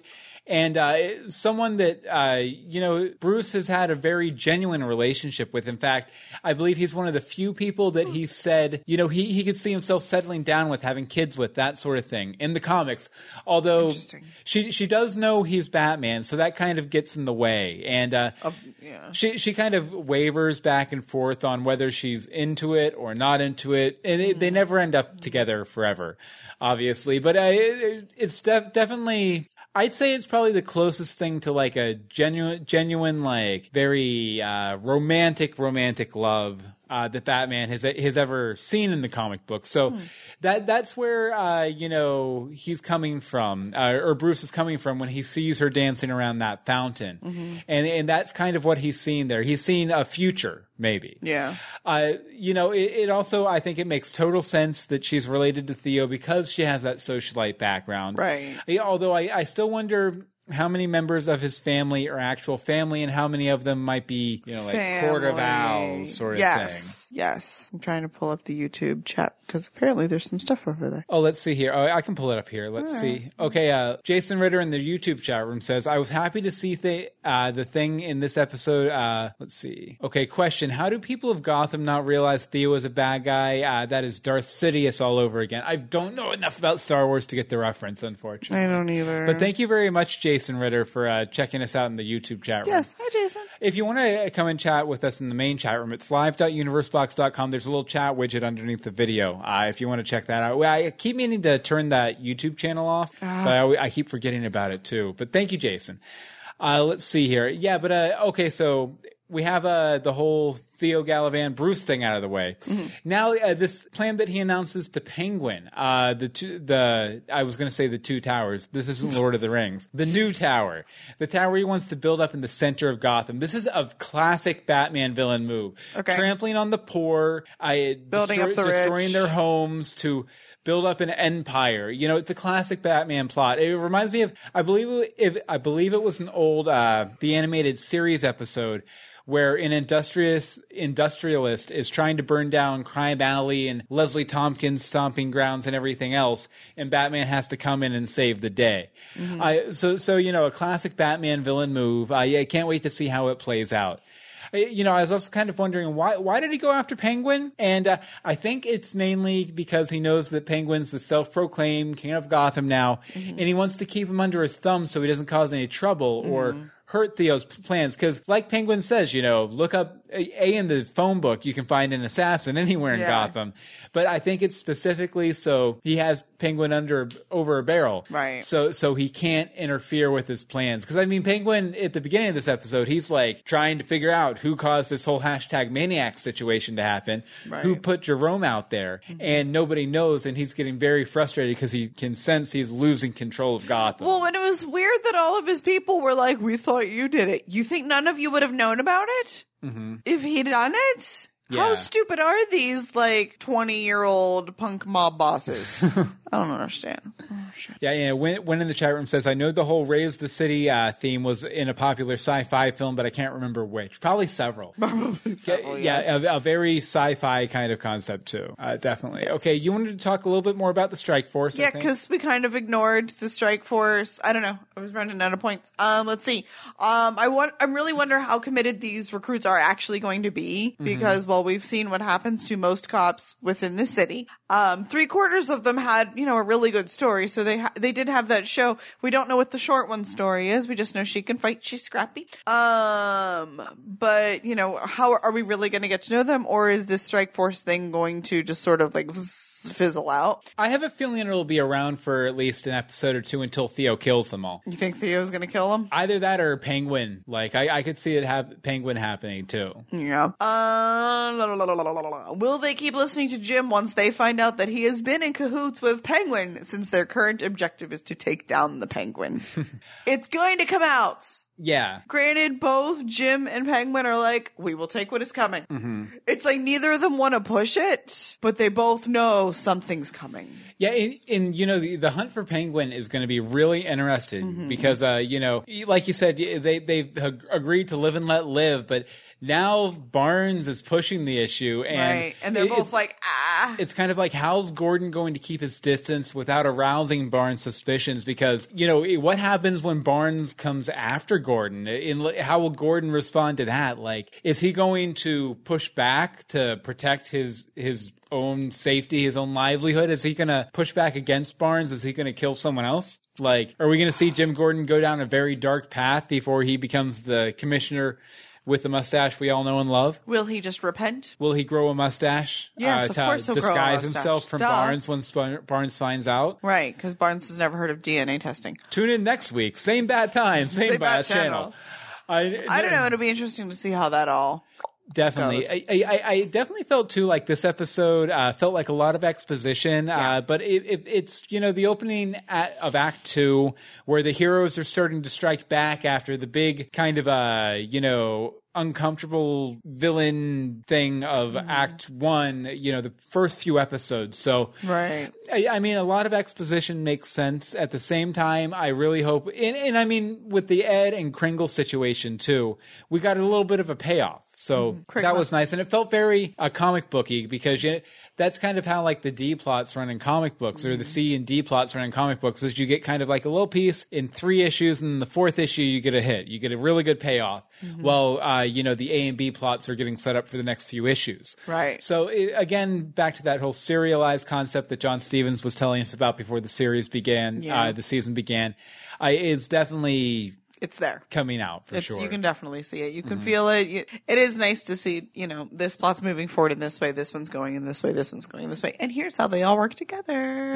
And uh, someone that, uh, you know, Bruce has had a very genuine relationship with. In fact, I believe he's one of the few people that he said, you know, he, he could see himself settling down with, having kids with, that sort of thing in the comics. Although she she does know he's Batman, so that kind of gets in the way. And uh, uh, yeah. she, she kind of wavers back and forth on whether she's into it or not into it. And it, they never end up together forever, obviously. But uh, it, it's def- definitely... I'd say it's probably the closest thing to like a genuine, genuine, like very uh, romantic, romantic love uh, that Batman has has ever seen in the comic book. So hmm. that that's where uh, you know he's coming from, uh, or Bruce is coming from when he sees her dancing around that fountain, mm-hmm. and and that's kind of what he's seen there. He's seen a future. Maybe. Yeah. Uh, you know, it, it also, I think it makes total sense that she's related to Theo because she has that socialite background. Right. Yeah, although I, I still wonder how many members of his family are actual family and how many of them might be, you know, like family. Court of Owls sort of yes. thing. Yes. Yes. I'm trying to pull up the YouTube chat because apparently there's some stuff over there. Oh, let's see here. Oh, I can pull it up here. Let's right. see. Okay. Uh, Jason Ritter in the YouTube chat room says, I was happy to see th- uh, the thing in this episode. Uh, let's see. Okay. Question. How do people of Gotham not realize Theo is a bad guy? Uh, that is Darth Sidious all over again. I don't know enough about Star Wars to get the reference, unfortunately. I don't either. But thank you very much, Jason Ritter, for uh, checking us out in the YouTube chat room. Yes. Hi, Jason. If you want to come and chat with us in the main chat room, it's live dot universe box dot com. There's a little chat widget underneath the video uh, if you want to check that out. I keep meaning to turn that YouTube channel off, uh. but I, I keep forgetting about it too. But thank you, Jason. Uh, let's see here. Yeah, but uh, okay, so we have uh, the whole Theo Galavan Bruce thing out of the way. Mm-hmm. Now, uh, this plan that he announces to Penguin, uh, the two, the I was going to say the two towers. This isn't Lord of the Rings. The new tower, the tower he wants to build up in the center of Gotham. This is a classic Batman villain move. Okay. Trampling on the poor, uh, building destroy, up the destroying rich. their homes to build up an empire. You know, it's a classic Batman plot. It reminds me of, I believe, if I believe it was an old uh, the animated series episode, where an industrious industrialist is trying to burn down Crime Alley and Leslie Tompkins' stomping grounds and everything else, and Batman has to come in and save the day. Mm-hmm. I, so, so you know, a classic Batman villain move. I, I can't wait to see how it plays out. You know, I was also kind of wondering why why did he go after Penguin? And uh, I think it's mainly because he knows that Penguin's the self-proclaimed king of Gotham now, mm-hmm. and he wants to keep him under his thumb so he doesn't cause any trouble mm-hmm. or hurt Theo's plans. Because like Penguin says, you know, look up A in the phone book, you can find an assassin anywhere in yeah. Gotham. But I think it's specifically so he has Penguin under over a barrel. Right. So so he can't interfere with his plans. Because, I mean, Penguin, at the beginning of this episode, he's like trying to figure out who caused this whole hashtag maniac situation to happen, right. who put Jerome out there, mm-hmm. and nobody knows, and he's getting very frustrated because he can sense he's losing control of Gotham. Well, and it was weird that all of his people were like, we thought you did it. You think none of you would have known about it? Mm-hmm. If he'd done it? Yeah. How stupid are these, like, twenty-year-old punk mob bosses? I don't understand. I don't understand. Yeah, yeah. Win, Win in the chat room says, I know the whole Raise the City uh, theme was in a popular sci-fi film, but I can't remember which. Probably several. Probably several, yeah, yes. yeah a, a very sci-fi kind of concept, too. Uh, definitely. Yes. Okay, you wanted to talk a little bit more about the Strike Force, Yeah, because we kind of ignored the Strike Force. I don't know. I was running out of points. Um, let's see. Um, I want. I really wonder how committed these recruits are actually going to be, because, mm-hmm. well, we've seen what happens to most cops within the city. Um, three quarters of them had, you know, a really good story. So they, ha- they did have that show. We don't know what the short one story is. We just know she can fight. She's scrappy. Um, but you know, how are we really going to get to know them? Or is this Strike Force thing going to just sort of like fizzle out? I have a feeling it'll be around for at least an episode or two until Theo kills them all. You think Theo's going to kill them? Either that or Penguin. Like, I, I could see it have Penguin happening too. Yeah. Uh, la, la, la, la, la, la. Will they keep listening to Jim once they find out that he has been in cahoots with Penguin, since their current objective is to take down the Penguin? It's going to come out. Yeah. Granted, both Jim and Penguin are like, we will take what is coming. Mm-hmm. It's like neither of them want to push it, but they both know something's coming. Yeah, in, in you know, the, the hunt for Penguin is going to be really interesting mm-hmm. because, uh, you know, like you said, they, they've agreed to live and let live, but now Barnes is pushing the issue. And, right. and they're both like, ah. It's kind of like, how's Gordon going to keep his distance without arousing Barnes' suspicions? Because, you know, what happens when Barnes comes after Gordon? In, how will Gordon respond to that? Like, is he going to push back to protect his his own safety, his own livelihood? Is he going to push back against Barnes? Is he going to kill someone else? Like, are we going to see Jim Gordon go down a very dark path before he becomes the commissioner with the mustache we all know and love? Will he just repent? Will he grow a mustache? Yes, uh, of to course he'll disguise grow a mustache. himself from Duh. Barnes when Sp- Barnes finds out? Right, because Barnes has never heard of D N A testing. Tune in next week. Same bad time, same, Same bad, bad channel. channel. I, I don't know. It'll be interesting to see how that all Definitely. goes. I, I, I definitely felt, too, like this episode uh, felt like a lot of exposition. Yeah. Uh, but it, it, it's, you know, the opening at, of Act Two, where the heroes are starting to strike back after the big kind of, uh, you know, uncomfortable villain thing of mm. Act One, you know, the first few episodes. So, right. I, I mean, a lot of exposition makes sense. At the same time, I really hope, and, and I mean, with the Ed and Kringle situation too, we got a little bit of a payoff. So mm, that was nice. And it felt very uh, comic booky because you, that's kind of how like the D plots run in comic books mm. or the C and D plots run in comic books is you get kind of like a little piece in three issues and in the fourth issue you get a hit. You get a really good payoff. Mm-hmm. Well, uh, you know, the A and B plots are getting set up for the next few issues. Right. So it, again, back to that whole serialized concept that John Stevens was telling us about before the series began, yeah. uh, the season began, uh, is definitely... It's there. Coming out, for it's, sure. You can definitely see it. You can mm-hmm. feel feel it. You, it is nice to see, you know, this plot's moving forward in this way, this one's going in this way, this one's going in this way. And here's how they all work together.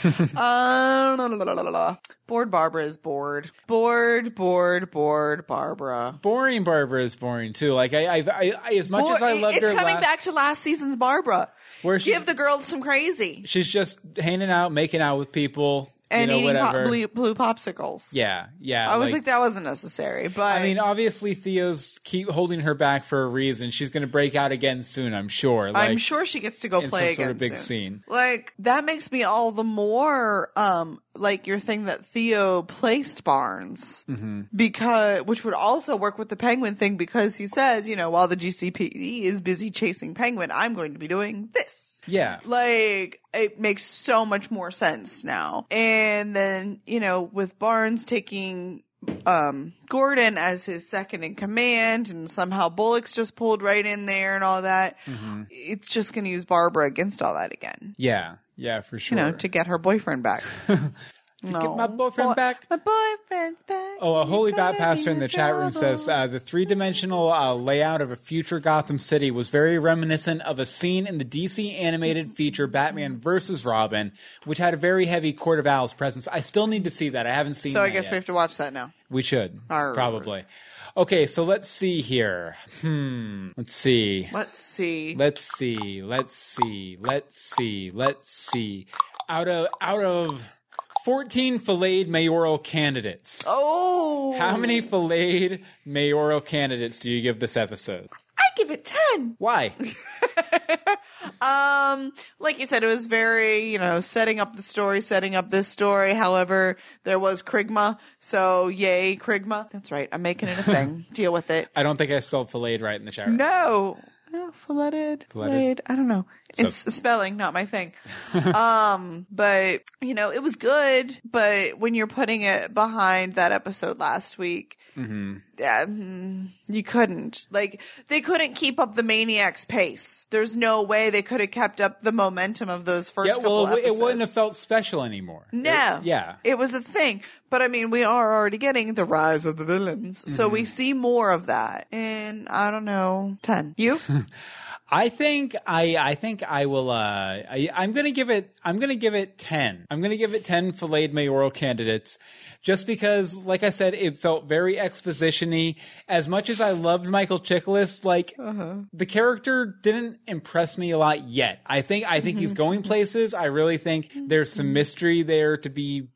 uh, la, la, la, la, la. Bored Barbara is bored. Bored, bored, bored Barbara. Boring Barbara is boring, too. Like, I, I, I, I as much Bored, as I loved it's her It's coming last... back to last season's Barbara. Where she, Give the girl some crazy. She's just hanging out, making out with people. And you know, eating whatever. pop, blue, blue popsicles. Yeah, yeah. I was like, like, that wasn't necessary. But I mean, obviously, Theo's keep holding her back for a reason. She's going to break out again soon, I'm sure. Like, I'm sure she gets to go in play some again sort of big soon. scene. Like, that makes me all the more um like your thing that Theo placed Barnes, mm-hmm. because which would also work with the Penguin thing because he says, you know, while the G C P D is busy chasing Penguin, I'm going to be doing this. Yeah. Like, it makes so much more sense now. And then, you know, with Barnes taking um Gordon as his second in command and somehow Bullock's just pulled right in there and all that, mm-hmm. it's just going to use Barbara against all that again. Yeah. Yeah, for sure. You know, to get her boyfriend back. To no. get my boyfriend Boy, back? My boyfriend's back. Oh, a Holy Bat Pastor in the chat room says, uh, the three-dimensional uh, layout of a future Gotham City was very reminiscent of a scene in the D C animated feature Batman versus Robin, which had a very heavy Court of Owls presence. I still need to see that. I haven't seen so that I guess yet. we have to watch that now. We should. Arr. Probably. Okay, so let's see here. Hmm. Let's see. Let's see. Let's see. Let's see. Let's see. Let's see. Out of out of fourteen filleted mayoral candidates. Oh. How many filleted mayoral candidates do you give this episode? I give it ten. Why? um, like you said, it was very, you know, setting up the story, setting up this story. However, there was Krigma, so yay, Krigma. That's right. I'm making it a thing. Deal with it. I don't think I spelled filleted right in the chat room. No. Oh, filleted, filleted. I don't know. It's so, spelling, not my thing. um, but you know, it was good. But when you're putting it behind that episode last week, mm-hmm. yeah, you couldn't. Like, they couldn't keep up the Maniacs' pace. There's no way they could have kept up the momentum of those first yeah, couple well, episodes. It wouldn't have felt special anymore. No. It, yeah. It was a thing. But I mean, we are already getting the rise of the villains. Mm-hmm. So we see more of that. And I don't know, ten. You? I think I I think I will uh I, I'm gonna give it I'm gonna give it ten. I'm gonna give it ten filleted mayoral candidates just because, like I said, it felt very exposition-y. As much as I loved Michael Chiklis, like uh-huh. the character didn't impress me a lot yet. I think I think mm-hmm. he's going places. I really think there's some mystery there to be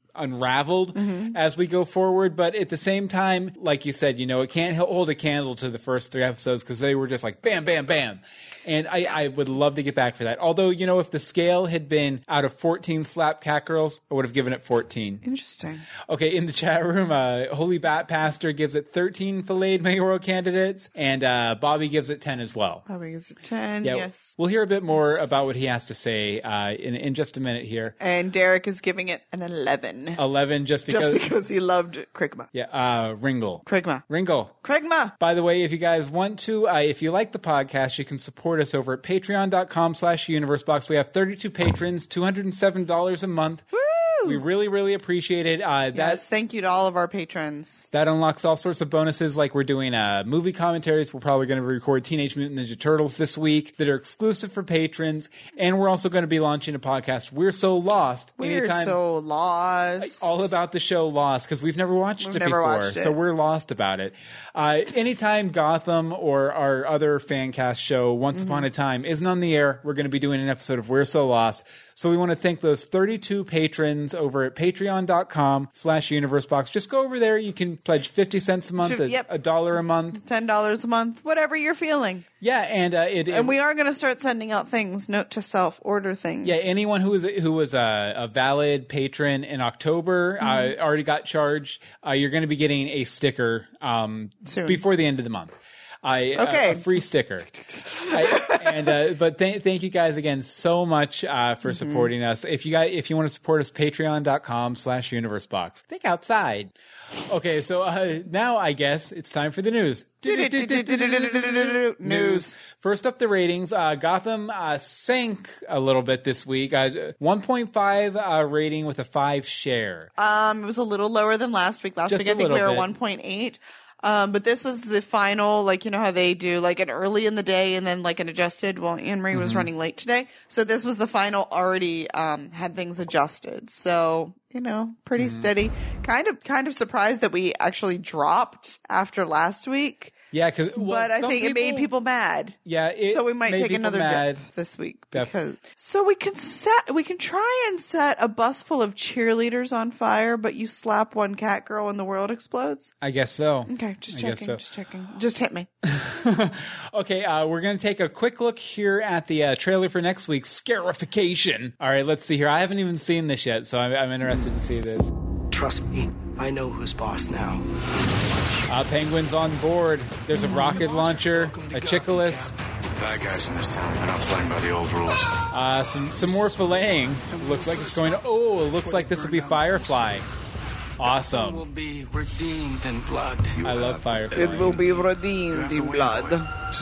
unraveled mm-hmm. as we go forward. But at the same time, like you said, you know, it can't hold a candle to the first three episodes because they were just like bam, bam, bam. And I, I would love to get back for that. Although, you know, if the scale had been out of fourteen slap cat girls, I would have given it fourteen. Interesting. Okay, in the chat room, uh, Holy Bat Pastor gives it thirteen filleted mayoral candidates, and uh, Bobby gives it ten as well. Bobby gives it ten, yeah, yes. We'll hear a bit more yes. about what he has to say uh, in, in just a minute here. And Derek is giving it an eleven. eleven just because... Just because he loved Krigma. Yeah, uh, Ringle. Krigma. Ringle. Krigma. By the way, if you guys want to, uh, if you like the podcast, you can support us over at patreon.com slash universebox. We have thirty-two patrons, two hundred seven dollars a month. Woo! We really, really appreciate it. Uh, that, yes, thank you to all of our patrons. That unlocks all sorts of bonuses, like we're doing uh, movie commentaries. We're probably going to record Teenage Mutant Ninja Turtles this week that are exclusive for patrons. And we're also going to be launching a podcast, We're So Lost. We're anytime, So Lost. All about the show Lost, because we've never watched we've it never before. Watched it. So we're lost about it. Uh, anytime Gotham or our other fan cast show, Once mm-hmm. Upon a Time, isn't on the air, we're going to be doing an episode of We're So Lost. So we want to thank those thirty-two patrons over at patreon.com slash universebox. Just go over there. You can pledge fifty cents a month, a, yep. a dollar a month. ten dollars a month, whatever you're feeling. Yeah, and uh, it, it and we are going to start sending out things, note to self, order things. Yeah, anyone who was who was a, a valid patron in October mm-hmm. uh, already got charged. Uh, you're going to be getting a sticker um, Soon. before the end of the month. I, okay. uh, a free sticker. I, and uh, but th- thank you guys again so much uh, for mm-hmm. supporting us. If you guys, if you want to support us, patreon.com slash universebox. Think outside. Okay, so uh, now I guess it's time for the news. News. First up, the ratings. Uh, Gotham uh, sank a little bit this week. Uh, one point five uh, rating with a five share. Um, it was a little lower than last week. Last Just week I think we were bit. one point eight. Um, but this was the final, like, you know how they do like an early in the day and then like an adjusted. Well, Anne Marie was mm-hmm. running late today. So this was the final already, um, had things adjusted. So, you know, pretty mm-hmm. steady. Kind of, kind of surprised that we actually dropped after last week. Yeah, cause, well, but I think people, it made people mad. Yeah, it so we might made take another mad. dip this week Def- because so we can set we can try and set a bus full of cheerleaders on fire, but you slap one cat girl and the world explodes. I guess so. Okay, just I checking. guess so. Just checking. Just hit me. Okay, uh, we're gonna take a quick look here at the uh, trailer for next week's Scarification. All right, let's see here. I haven't even seen this yet, so I'm, I'm interested to see this. Trust me, I know who's boss now. Uh, Penguin's on board. There's a rocket launcher, a Chickalis. Bad guys in this town. They're not playing by the old rules. Uh, some some more filleting. Looks like it's going to... Oh, it looks like this will be Firefly. Awesome. It will be redeemed in blood. I love Firefly. It will be redeemed in blood.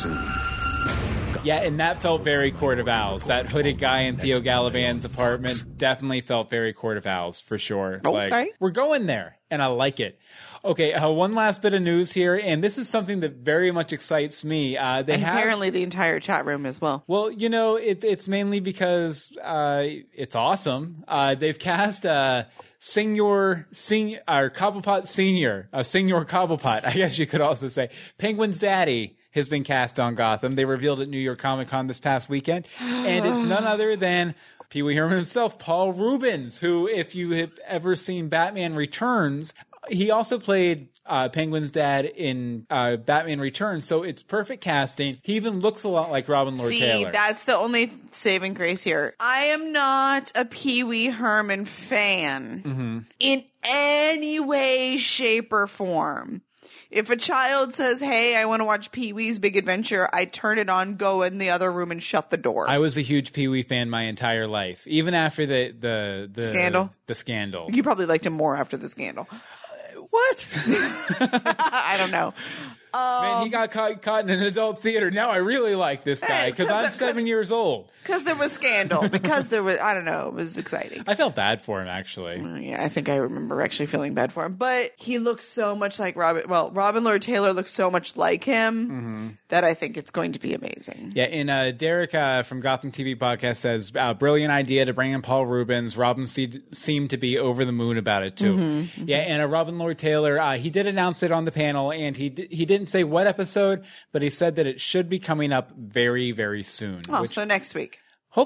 Yeah, and that felt very Court of Owls. That hooded guy in Theo Galavan's apartment definitely felt very Court of Owls, for sure. Okay. Like, we're going there, and I like it. Okay, uh, one last bit of news here, and this is something that very much excites me. Uh, they and have, apparently the entire chat room as well. Well, you know, it, it's mainly because uh, it's awesome. Uh, they've cast uh, Senior, Senior, or Cobblepot Senior, uh, Senior Cobblepot, I guess you could also say. Penguin's daddy has been cast on Gotham. They revealed at New York Comic Con this past weekend, and it's none other than Pee Wee Herman himself, Paul Reubens, who, if you have ever seen Batman Returns, he also played uh, Penguin's dad in uh, Batman Returns, so it's perfect casting. He even looks a lot like Robin Lord See, Taylor. That's the only saving grace here. I am not a Pee Wee Herman fan mm-hmm. in any way, shape, or form. If a child says, hey, I want to watch Pee-wee's Big Adventure, I turn it on, go in the other room, and shut the door. I was a huge Pee-wee fan my entire life, even after the the, the Scandal? The scandal. You probably liked him more after the scandal. What? I don't know. Um, Man, he got caught, caught in an adult theater. Now I really like this guy because I'm seven years old. Because there was scandal. Because there was, I don't know, it was exciting. I felt bad for him, actually. Uh, yeah, I think I remember actually feeling bad for him. But he looks so much like Robin. Well, Robin Lord Taylor looks so much like him mm-hmm. that I think it's going to be amazing. Yeah, and uh, Derek uh, from Gotham T V Podcast says, uh, brilliant idea to bring in Paul Reubens. Robin se- seemed to be over the moon about it, too. Mm-hmm, mm-hmm. Yeah, and uh, Robin Lord Taylor, uh, he did announce it on the panel, and he d- he didn't say what episode, but he said that it should be coming up very, very soon. Oh, which, so next week. Hopefully.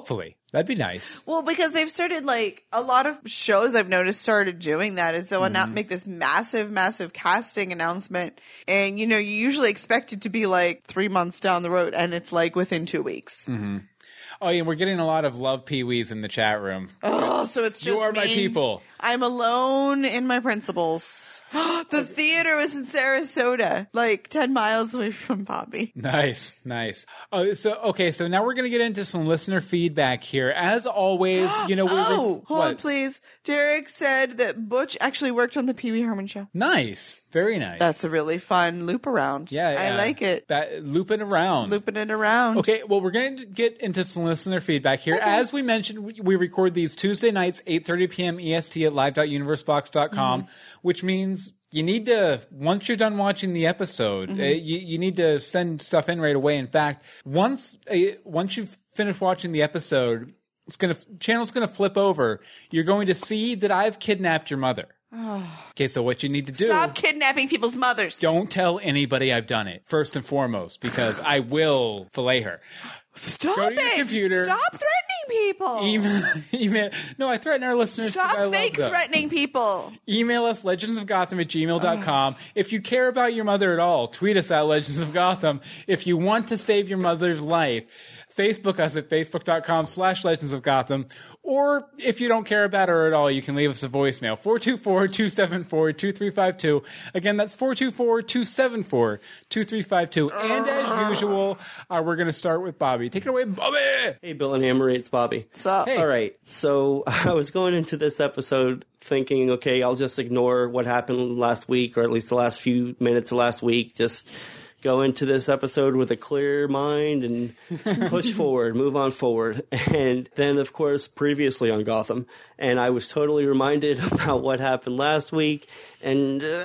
That'd be nice. Well, because they've started, like, a lot of shows I've noticed started doing that is they'll not make this massive, massive casting announcement. And, you know, you usually expect it to be like three months down the road, and it's like within two weeks. Mm-hmm. Oh, yeah, we're getting a lot of love Pee-wees in the chat room. Oh, so it's just You are me. my people. I'm alone in my principles. The theater was in Sarasota, like ten miles away from Bobby. Nice, nice. Oh, so okay, so now we're gonna get into some listener feedback here. As always, you know, we oh, re- hold what? on, please. Derek said that Butch actually worked on the Pee Wee Herman show. Nice, very nice. That's a really fun loop around. Yeah, I yeah. like it. That looping around, looping it around. Okay, well, we're going to get into some listener feedback here. Okay. As we mentioned, we, we record these Tuesday nights, eight thirty p.m. E S T at live dot universe box dot com, mm-hmm. which means you need to, once you're done watching the episode, mm-hmm. uh, you, you need to send stuff in right away. In fact, once uh, once you've finished watching the episode, it's gonna channel's gonna flip over. You're going to see that I've kidnapped your mother. Oh. Okay, so what you need to do... Stop kidnapping people's mothers. Don't tell anybody I've done it, first and foremost, because I will fillet her. Stop Go to your it. computer. Stop threatening people. Email, email. No, I threaten our listeners. Stop I fake love them. threatening people. Email us, legends of gotham at gmail dot com. If you care about your mother at all, tweet us at Legends of Gotham. If you want to save your mother's life, Facebook us at facebook dot com slash Legends of Gotham. Or if you don't care about her at all, you can leave us a voicemail, four two four, two seven four, two three five two. Again, that's four two four, two seven four, two three five two. And as usual, uh, we're going to start with Bobby. Take it away, Bobby! Hey, Bill and Hammer, it's Bobby. What's up? Hey. All right, so I was going into this episode thinking, okay, I'll just ignore what happened last week, or at least the last few minutes of last week, just go into this episode with a clear mind and push forward, move on forward. And then, of course, previously on Gotham. And I was totally reminded about what happened last week. And, uh,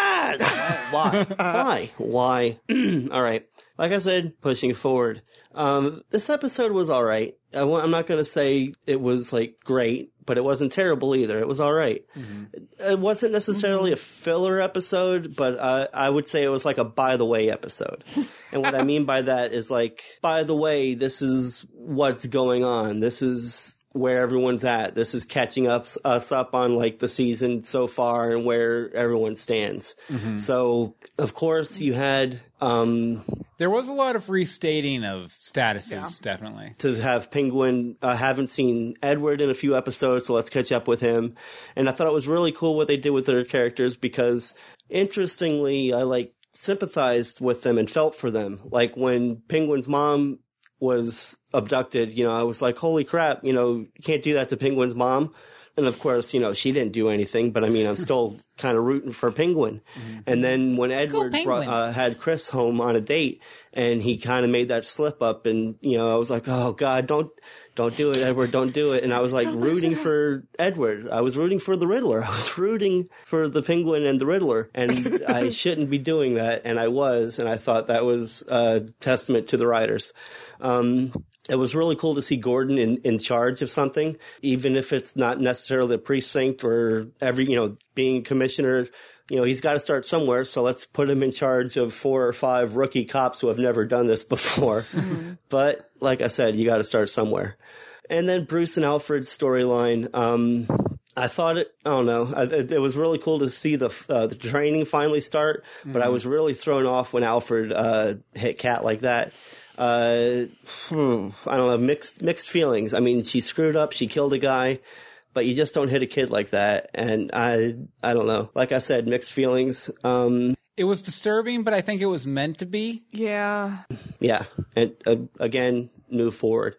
ah, why? Why? Why? All right. Like I said, pushing forward. Um, this episode was all right. I w- I'm not going to say it was like great, but it wasn't terrible either. It was all right. Mm-hmm. It wasn't necessarily a filler episode, but uh, I would say it was like a by the way episode. And what I mean by that is like, by the way, this is what's going on. This is where everyone's at. This is catching up us up on like the season so far and where everyone stands. Mm-hmm. So, of course, you had... Um, there was a lot of restating of statuses, yeah. definitely. To have Penguin, uh, haven't seen Edward in a few episodes, so let's catch up with him. And I thought it was really cool what they did with their characters because, interestingly, I like sympathized with them and felt for them. Like when Penguin's mom was abducted, you know, I was like, holy crap, you know, you can't do that to Penguin's mom. And of course, you know, she didn't do anything, but I mean, I'm still kind of rooting for Penguin. Mm-hmm. And then when Edward cool brought, uh, had Chris home on a date and he kind of made that slip up and, you know, I was like, oh God, don't, don't do it, Edward, don't do it. And I was like rooting for Edward. I was rooting for the Riddler. I was rooting for the Penguin and the Riddler. And I shouldn't be doing that. And I was, and I thought that was a testament to the writers. Um, It was really cool to see Gordon in, in charge of something, even if it's not necessarily the precinct or every, you know, being commissioner. You know, he's got to start somewhere. So let's put him in charge of four or five rookie cops who have never done this before. Mm-hmm. But like I said, you got to start somewhere. And then Bruce and Alfred's storyline. Um, I thought it, I don't know, it, it was really cool to see the uh, the training finally start, mm-hmm. but I was really thrown off when Alfred uh, hit Kat like that. Uh, hmm, I don't know, mixed, mixed feelings. I mean, she screwed up, she killed a guy, but you just don't hit a kid like that. And I, I don't know. Like I said, mixed feelings. Um, it was disturbing, but I think it was meant to be. Yeah. Yeah. And uh, again, move forward.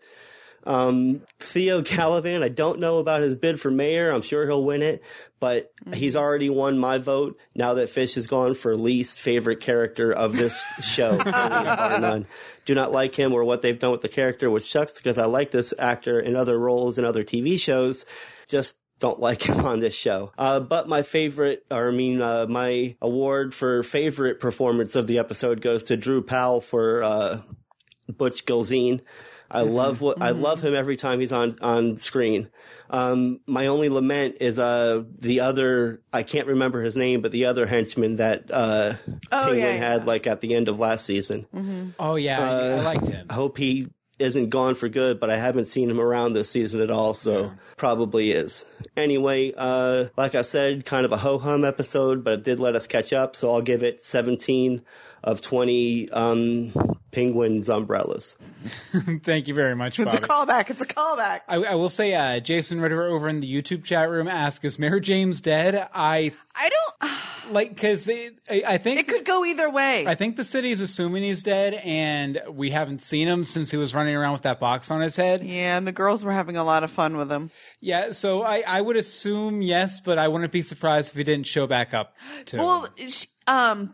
Um, Theo Caliban, I don't know about his bid for mayor. I'm sure he'll win it, but mm-hmm. he's already won my vote now that Fish is gone for least favorite character of this show. None. Do not like him or what they've done with the character, which sucks because I like this actor in other roles and other T V shows. Just don't like him on this show. Uh, but my favorite, or I mean, uh, my award for favorite performance of the episode goes to Drew Powell for, uh, Butch Gilzine. I mm-hmm. love what, mm-hmm. I love him every time he's on, on screen. Um, my only lament is, uh, the other, I can't remember his name, but the other henchman that, uh, oh, Penguin yeah, yeah. had like at the end of last season. Mm-hmm. Oh yeah, uh, I liked him. I hope he isn't gone for good, but I haven't seen him around this season at all, so yeah. Probably is. Anyway, uh, like I said, kind of a ho-hum episode, but it did let us catch up, so I'll give it seventeen of twenty um, Penguins umbrellas. Thank you very much, Bobby. It's a callback. It's a callback. I, I will say, uh, Jason Ritter over in the YouTube chat room asked, is Mayor James dead? I I don't... Like, because I, I think... It could go either way. I think the city is assuming he's dead, and we haven't seen him since he was running around with that box on his head. Yeah, and the girls were having a lot of fun with him. Yeah, so I, I would assume yes, but I wouldn't be surprised if he didn't show back up, too. Well, she, um,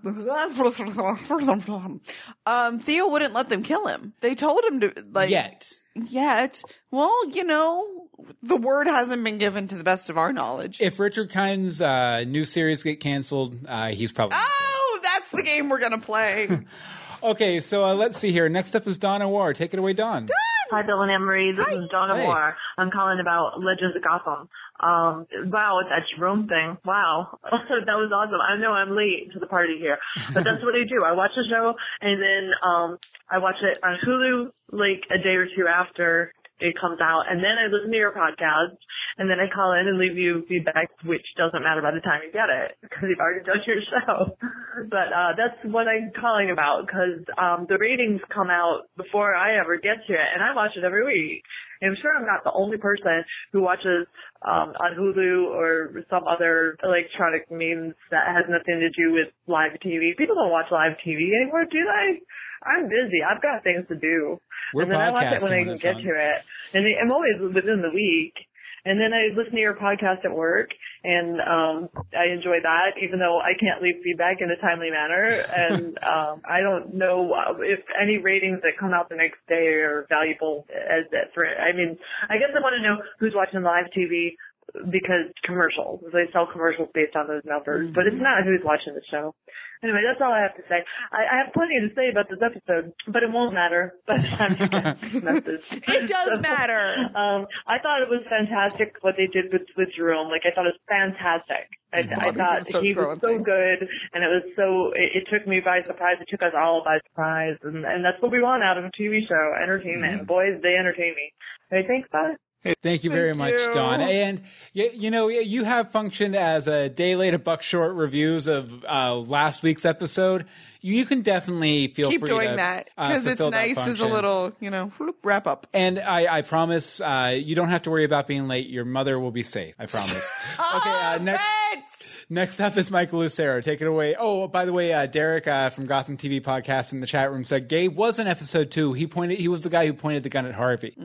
um, Theo wouldn't let them kill him. They told him to, like... Yet. Yet. Well, you know, the word hasn't been given to the best of our knowledge. If Richard Kind's uh, new series get canceled, uh, he's probably... Oh, that's the game we're going to play. Okay, so uh, let's see here. Next up is Dawn O'War. Take it away, Dawn. Dawn! Hi, Bill and Anne-Marie. This Hi. is Dawn Hey. O'War. I'm calling about Legends of Gotham. Um, wow, it's that Jerome thing. Wow. That was awesome. I know I'm late to the party here, but that's what I do. I watch the show, and then um, I watch it on Hulu like a day or two after it comes out, and then I listen to your podcast, and then I call in and leave you feedback, which doesn't matter by the time you get it, because you've already done your show. But uh, that's what I'm calling about, because um, the ratings come out before I ever get to it, and I watch it every week. And I'm sure I'm not the only person who watches um, on Hulu or some other electronic means that has nothing to do with live T V. People don't watch live T V anymore, do they? I'm busy. I've got things to do. We're and then I watch it when I podcasting can this get on. to it. And I'm always within the week. And then I listen to your podcast at work, and um, I enjoy that, even though I can't leave feedback in a timely manner. And um, I don't know if any ratings that come out the next day are valuable as that. For I mean, I guess I want to know who's watching live T V because commercials. They sell commercials based on those numbers, mm-hmm. but it's not who's watching the show. Anyway, that's all I have to say. I, I have plenty to say about this episode, but it won't matter by the time you get this message. It does So, matter. Um, I thought it was fantastic what they did with, with Jerome. Like, I thought it was fantastic. I, I thought he was so things. good, and it was so, it, it took me by surprise. It took us all by surprise, and, and that's what we want out of a T V show, entertainment. Mm-hmm. Boys, they entertain me. Hey, thanks, bye. Thank you very Thank much, you. Dawn. And, you, you know, you have functioned as a day late, a buck short reviews of uh, last week's episode. You, you can definitely feel Keep free doing to that uh, because it's fulfill that nice as a function. little, you know, whoop, wrap up. And I, I promise uh, you don't have to worry about being late. Your mother will be safe. I promise. Okay, uh, next. Pets! Next up is Michael Lucero. Take it away. Oh, by the way, uh, Derek uh, from Gotham T V Podcast in the chat room said Gabe was in episode two. He pointed. He was the guy who pointed the gun at Harvey.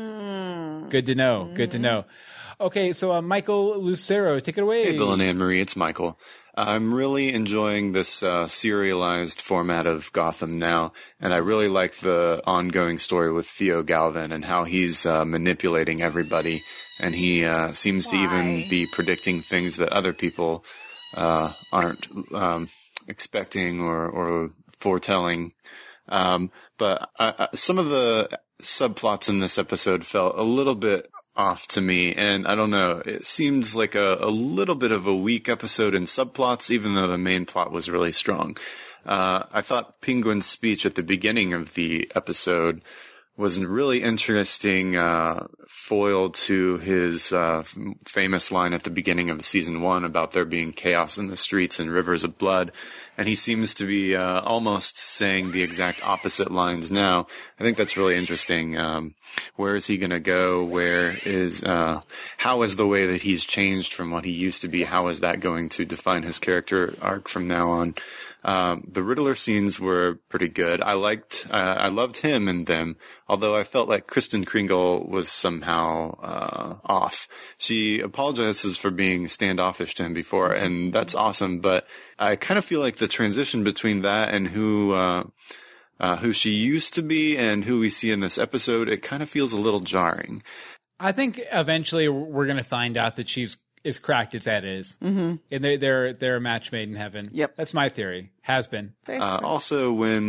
Mm. Good to know. Good to know. Okay, so uh, Michael Lucero, take it away. Hey, Bill and Anne-Marie, it's Michael. I'm really enjoying this uh, serialized format of Gotham now, and I really like the ongoing story with Theo Galvin and how he's uh, manipulating everybody, and he uh, seems Why? to even be predicting things that other people uh, aren't um, expecting or, or foretelling. Um, but I, I, some of the subplots in this episode felt a little bit off to me, and I don't know, it seems like a, a little bit of a weak episode in subplots, even though the main plot was really strong. Uh, I thought Penguin's speech at the beginning of the episode was a really interesting uh, foil to his uh, f- famous line at the beginning of season one about there being chaos in the streets and rivers of blood. And he seems to be uh, almost saying the exact opposite lines now. I think that's really interesting. Um, where is he going to go? Where is, uh, how is the way that he's changed from what he used to be? How is that going to define his character arc from now on? Um, the Riddler scenes were pretty good. I liked, uh, I loved him in them, although I felt like Kristen Kringle was somehow, uh, off. She apologizes for being standoffish to him before, and that's awesome, but I kind of feel like the transition between that and who, uh, uh, who she used to be and who we see in this episode, it kind of feels a little jarring. I think eventually we're going to find out that she's as cracked as Ed is. Mm-hmm. And they, they're, they're a match made in heaven. Yep. That's my theory. Has been. Uh, also, when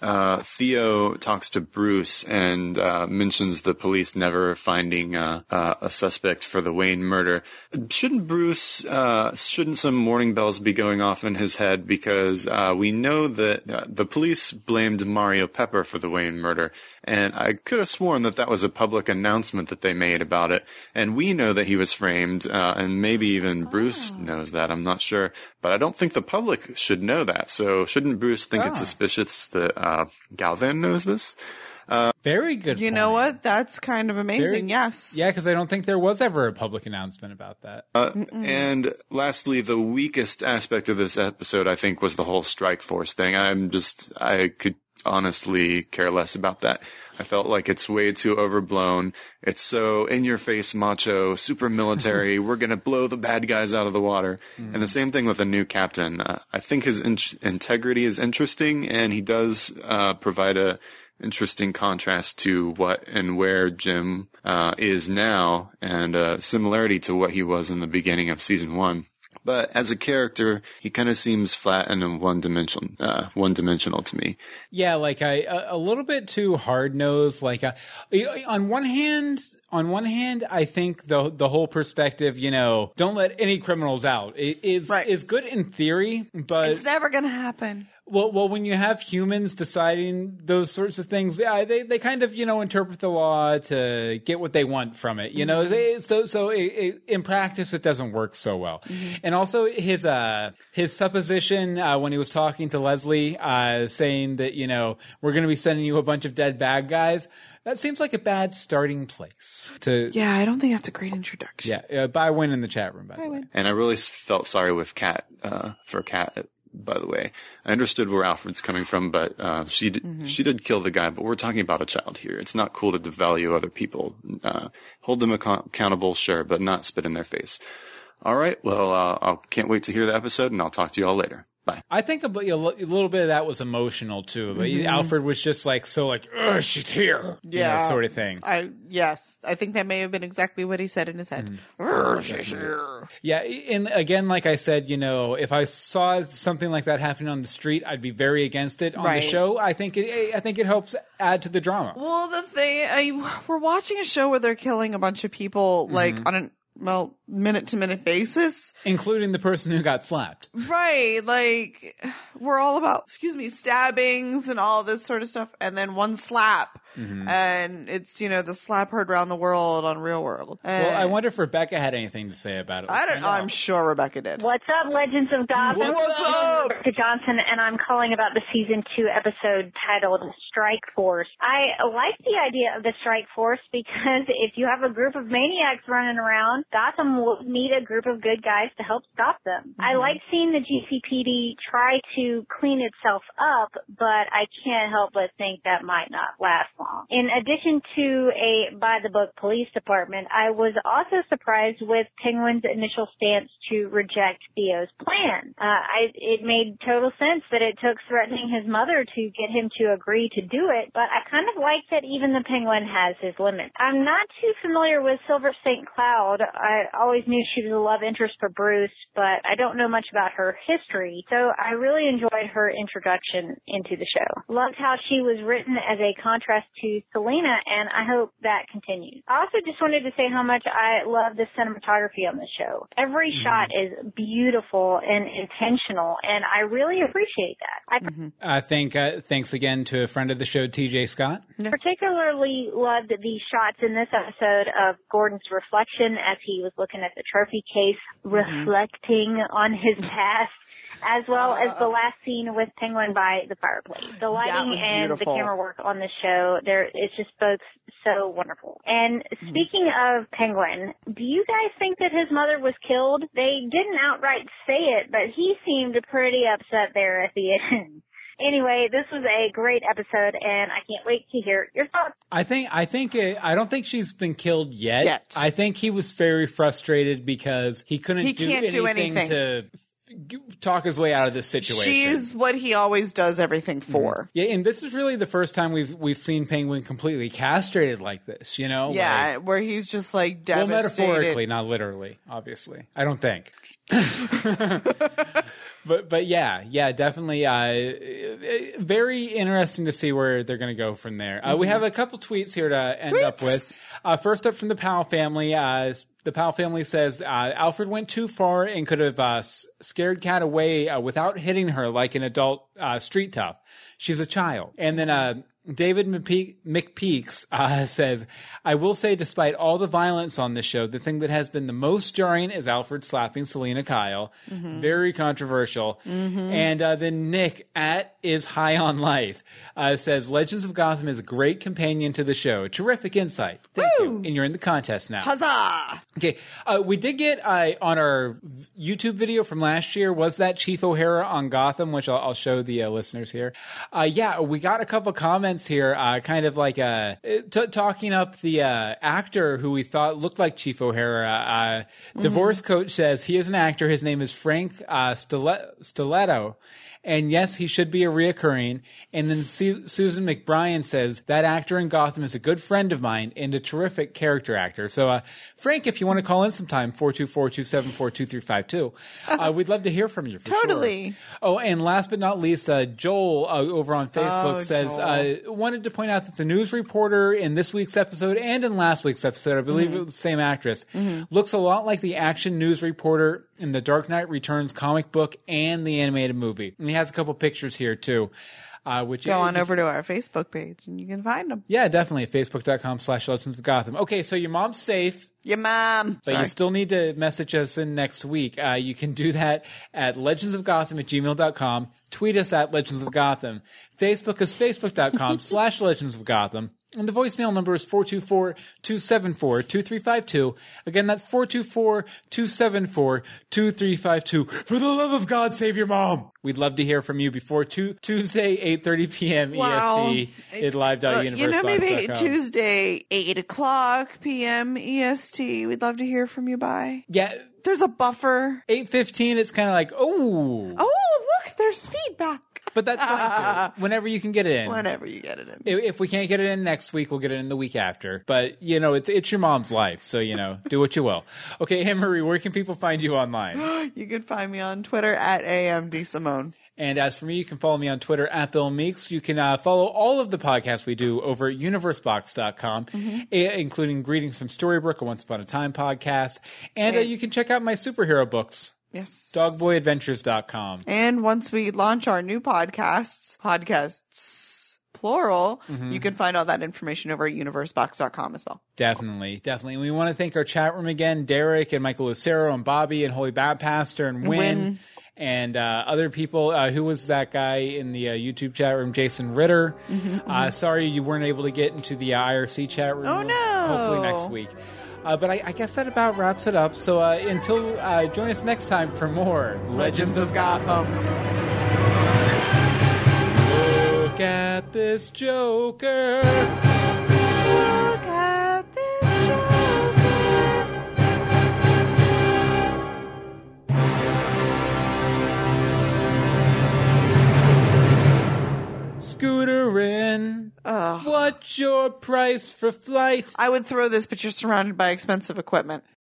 uh, Theo talks to Bruce and uh, mentions the police never finding uh, uh, a suspect for the Wayne murder. Shouldn't Bruce, uh, shouldn't some warning bells be going off in his head? Because uh, we know that uh, the police blamed Mario Pepper for the Wayne murder. And I could have sworn that that was a public announcement that they made about it. And we know that he was framed, uh, and maybe even Bruce Oh. knows that. I'm not sure. But I don't think the public should know that. So shouldn't Bruce think Oh. it's suspicious that uh, Galvan knows this? Uh, Very good You point. know what? That's kind of amazing. Very- yes. Yeah, because I don't think there was ever a public announcement about that. Uh, and lastly, the weakest aspect of this episode, I think, was the whole Strike Force thing. I'm just, I could honestly care less about that. I felt like it's way too overblown. It's so in your face, macho, super military. We're going to blow the bad guys out of the water. Mm. And the same thing with a new captain. Uh, I think his in- integrity is interesting, and he does uh, provide a interesting contrast to what and where Jim uh, is now, and a similarity to what he was in the beginning of season one. But as a character, he kind of seems flat and one dimensional, uh, one dimensional to me. Yeah, like I, a, a little bit too hard nosed. Like uh, on one hand, on one hand, I think the the whole perspective, you know, don't let any criminals out, is Right. is good in theory, but It's never going to happen. Well, well, when you have humans deciding those sorts of things, yeah, they, they kind of, you know, interpret the law to get what they want from it, you know. They, so, so it, it, in practice, it doesn't work so well. Mm-hmm. And also, his uh, his supposition uh, when he was talking to Leslie, uh, saying that, you know, we're going to be sending you a bunch of dead bad guys. That seems like a bad starting place to. Yeah, I don't think that's a great introduction. Yeah, uh, buy win in the chat room, by the way. And I really felt sorry with Kat, uh, for Kat. By the way, I understood where Alfred's coming from, but uh, she did, mm-hmm. she did kill the guy. But we're talking about a child here. It's not cool to devalue other people. Uh, hold them ac- accountable, sure, but not spit in their face. All right. Well, uh, I can't wait to hear the episode, and I'll talk to you all later. Bye. I think a, a little bit of that was emotional too. Like, mm-hmm. Alfred was just like so like, ugh, she's here, yeah, you know, sort of thing. I yes, I think that may have been exactly what he said in his head. Mm-hmm. She's here. Yeah, and again, like I said, you know, if I saw something like that happening on the street, I'd be very against it. On right. the show, I think it, I think it helps add to the drama. Well, the thing, I, we're watching a show where they're killing a bunch of people, like mm-hmm. on an well, minute to minute basis. Including the person who got slapped. Right. Like, we're all about, excuse me, stabbings and all this sort of stuff. And then one slap. Mm-hmm. And it's, you know, the slap heard around the world on Real World. And well, I wonder if Rebecca had anything to say about it. I don't know. I'm sure Rebecca did. What's up, Legends of Gotham? What's up? Rebecca Johnson, and I'm calling about the season two episode titled Strike Force. I like the idea of the Strike Force because if you have a group of maniacs running around, Gotham will need a group of good guys to help stop them. Mm-hmm. I like seeing the G C P D try to clean itself up, but I can't help but think that might not last long. In addition to a by-the-book police department, I was also surprised with Penguin's initial stance to reject Theo's plan. Uh, I, it made total sense that it took threatening his mother to get him to agree to do it, but I kind of like that even the Penguin has his limits. I'm not too familiar with Silver Saint Cloud. I always knew she was a love interest for Bruce, but I don't know much about her history, so I really enjoyed her introduction into the show. Loved how she was written as a contrast to Selena, and I hope that continues. I also just wanted to say how much I love the cinematography on the show. Every mm-hmm. shot is beautiful and intentional, and I really appreciate that. I mm-hmm. uh, think, uh, thanks again to a friend of the show, T J Scott. Particularly loved the shots in this episode of Gordon's reflection as he was looking at the trophy case, mm-hmm. reflecting on his past, as well as the last scene with Penguin by the fireplace. The lighting and the camera work on the show, there it's just both so wonderful. And speaking of Penguin, do you guys think that his mother was killed? They didn't outright say it, but he seemed pretty upset there at the end. Anyway, this was a great episode, and I can't wait to hear your thoughts. I think, I think, it, I don't think she's been killed yet. yet. I think he was very frustrated because he couldn't he do, can't anything do anything to talk his way out of this situation. She's what he always does everything for. Mm-hmm. Yeah, and this is really the first time we've we've seen Penguin completely castrated like this, you know? Yeah, like, where he's just like devastated. Well, metaphorically, not literally, obviously. I don't think. But but yeah, yeah, definitely. Uh, very interesting to see where they're going to go from there. Uh, mm-hmm. We have a couple tweets here to end tweets. up with. Uh, first up from the Powell family. Uh, the Powell family says uh, Alfred went too far and could have uh, scared Kat away uh, without hitting her like an adult uh, street tough. She's a child. And then uh, David McPe- McPeaks uh, says, I will say, despite all the violence on this show, the thing that has been the most jarring is Alfred slapping Selena Kyle. Mm-hmm. Very controversial. Mm-hmm. And uh, then Nick at is high on life uh, says, Legends of Gotham is a great companion to the show. Terrific insight. Thank Woo! you. And you're in the contest now. Huzzah! Okay. Uh, we did get uh, on our YouTube video from last year, was that Chief O'Hara on Gotham, which I'll, I'll show the uh, listeners here. Uh, yeah, we got a couple comments here, uh, kind of like uh, t- talking up the uh, actor who we thought looked like Chief O'Hara. Uh, mm-hmm. Divorce Coach says he is an actor. His name is Frank uh, Stiletto. Stiletto. And yes, he should be a reoccurring. And then C- Susan McBrien says, that actor in Gotham is a good friend of mine and a terrific character actor. So, uh, Frank, if you want to call in sometime, four two four, two seven four, two three five two. Uh, we'd love to hear from you for totally. Sure. Oh, and last but not least, uh, Joel uh, over on Facebook oh, says, uh, wanted to point out that the news reporter in this week's episode and in last week's episode, I believe mm-hmm. it was the same actress, mm-hmm. looks a lot like the action news reporter in the Dark Knight Returns comic book and the animated movie. And he has a couple pictures here too. Uh, which Go on over to our Facebook page and you can find them. Yeah, definitely. Facebook.com slash Legends of Gotham. Okay, so your mom's safe. Your mom. But Sorry. You still need to message us in next week. Uh, you can do that at legendsofgotham at gmail dot com. Tweet us at Legends of Gotham. Facebook is facebook.com slash Legends of Gotham. And the voicemail number is four two four, two seven four, two three five two. Again, that's four two four, two seven four, two three five two. For the love of God, save your mom. We'd love to hear from you before two, Tuesday, eight thirty p.m. Wow. E S T at live dot universe dot com. You know, maybe Tuesday, eight o'clock p.m. E S T. We'd love to hear from you by. Yeah. There's a buffer. eight fifteen, it's kind of like, oh. Oh, look, there's feedback. But that's fine too. Whenever you can get it in. Whenever you get it in. If, if we can't get it in next week, we'll get it in the week after. But, you know, it's it's your mom's life. So, you know, do what you will. Okay, Anne-Marie, where can people find you online? You can find me on Twitter at A M D Simone. And as for me, you can follow me on Twitter at Bill Meeks. You can uh, follow all of the podcasts we do over at universe box dot com, mm-hmm. a- including Greetings from Storybrooke, a Once Upon a Time podcast. And, and uh, you can check out my superhero books. Yes. dog boy adventures dot com. And once we launch our new podcasts, podcasts, plural, mm-hmm. you can find all that information over at universe box dot com as well. Definitely, definitely. And we want to thank our chat room again, Derek and Michael Lucero and Bobby and Holy Bat Pastor and Win. Win. And uh, other people. Uh, who was that guy in the uh, YouTube chat room? Jason Ritter. Mm-hmm, mm-hmm. Uh, sorry you weren't able to get into the uh, I R C chat room. Oh, no. Hopefully next week. Uh, but I, I guess that about wraps it up. So uh, until uh, join us next time for more Legends of Gotham. Look at this Joker. Look at this Joker. Scooterin'. Oh. What's your price for flight? I would throw this, but you're surrounded by expensive equipment.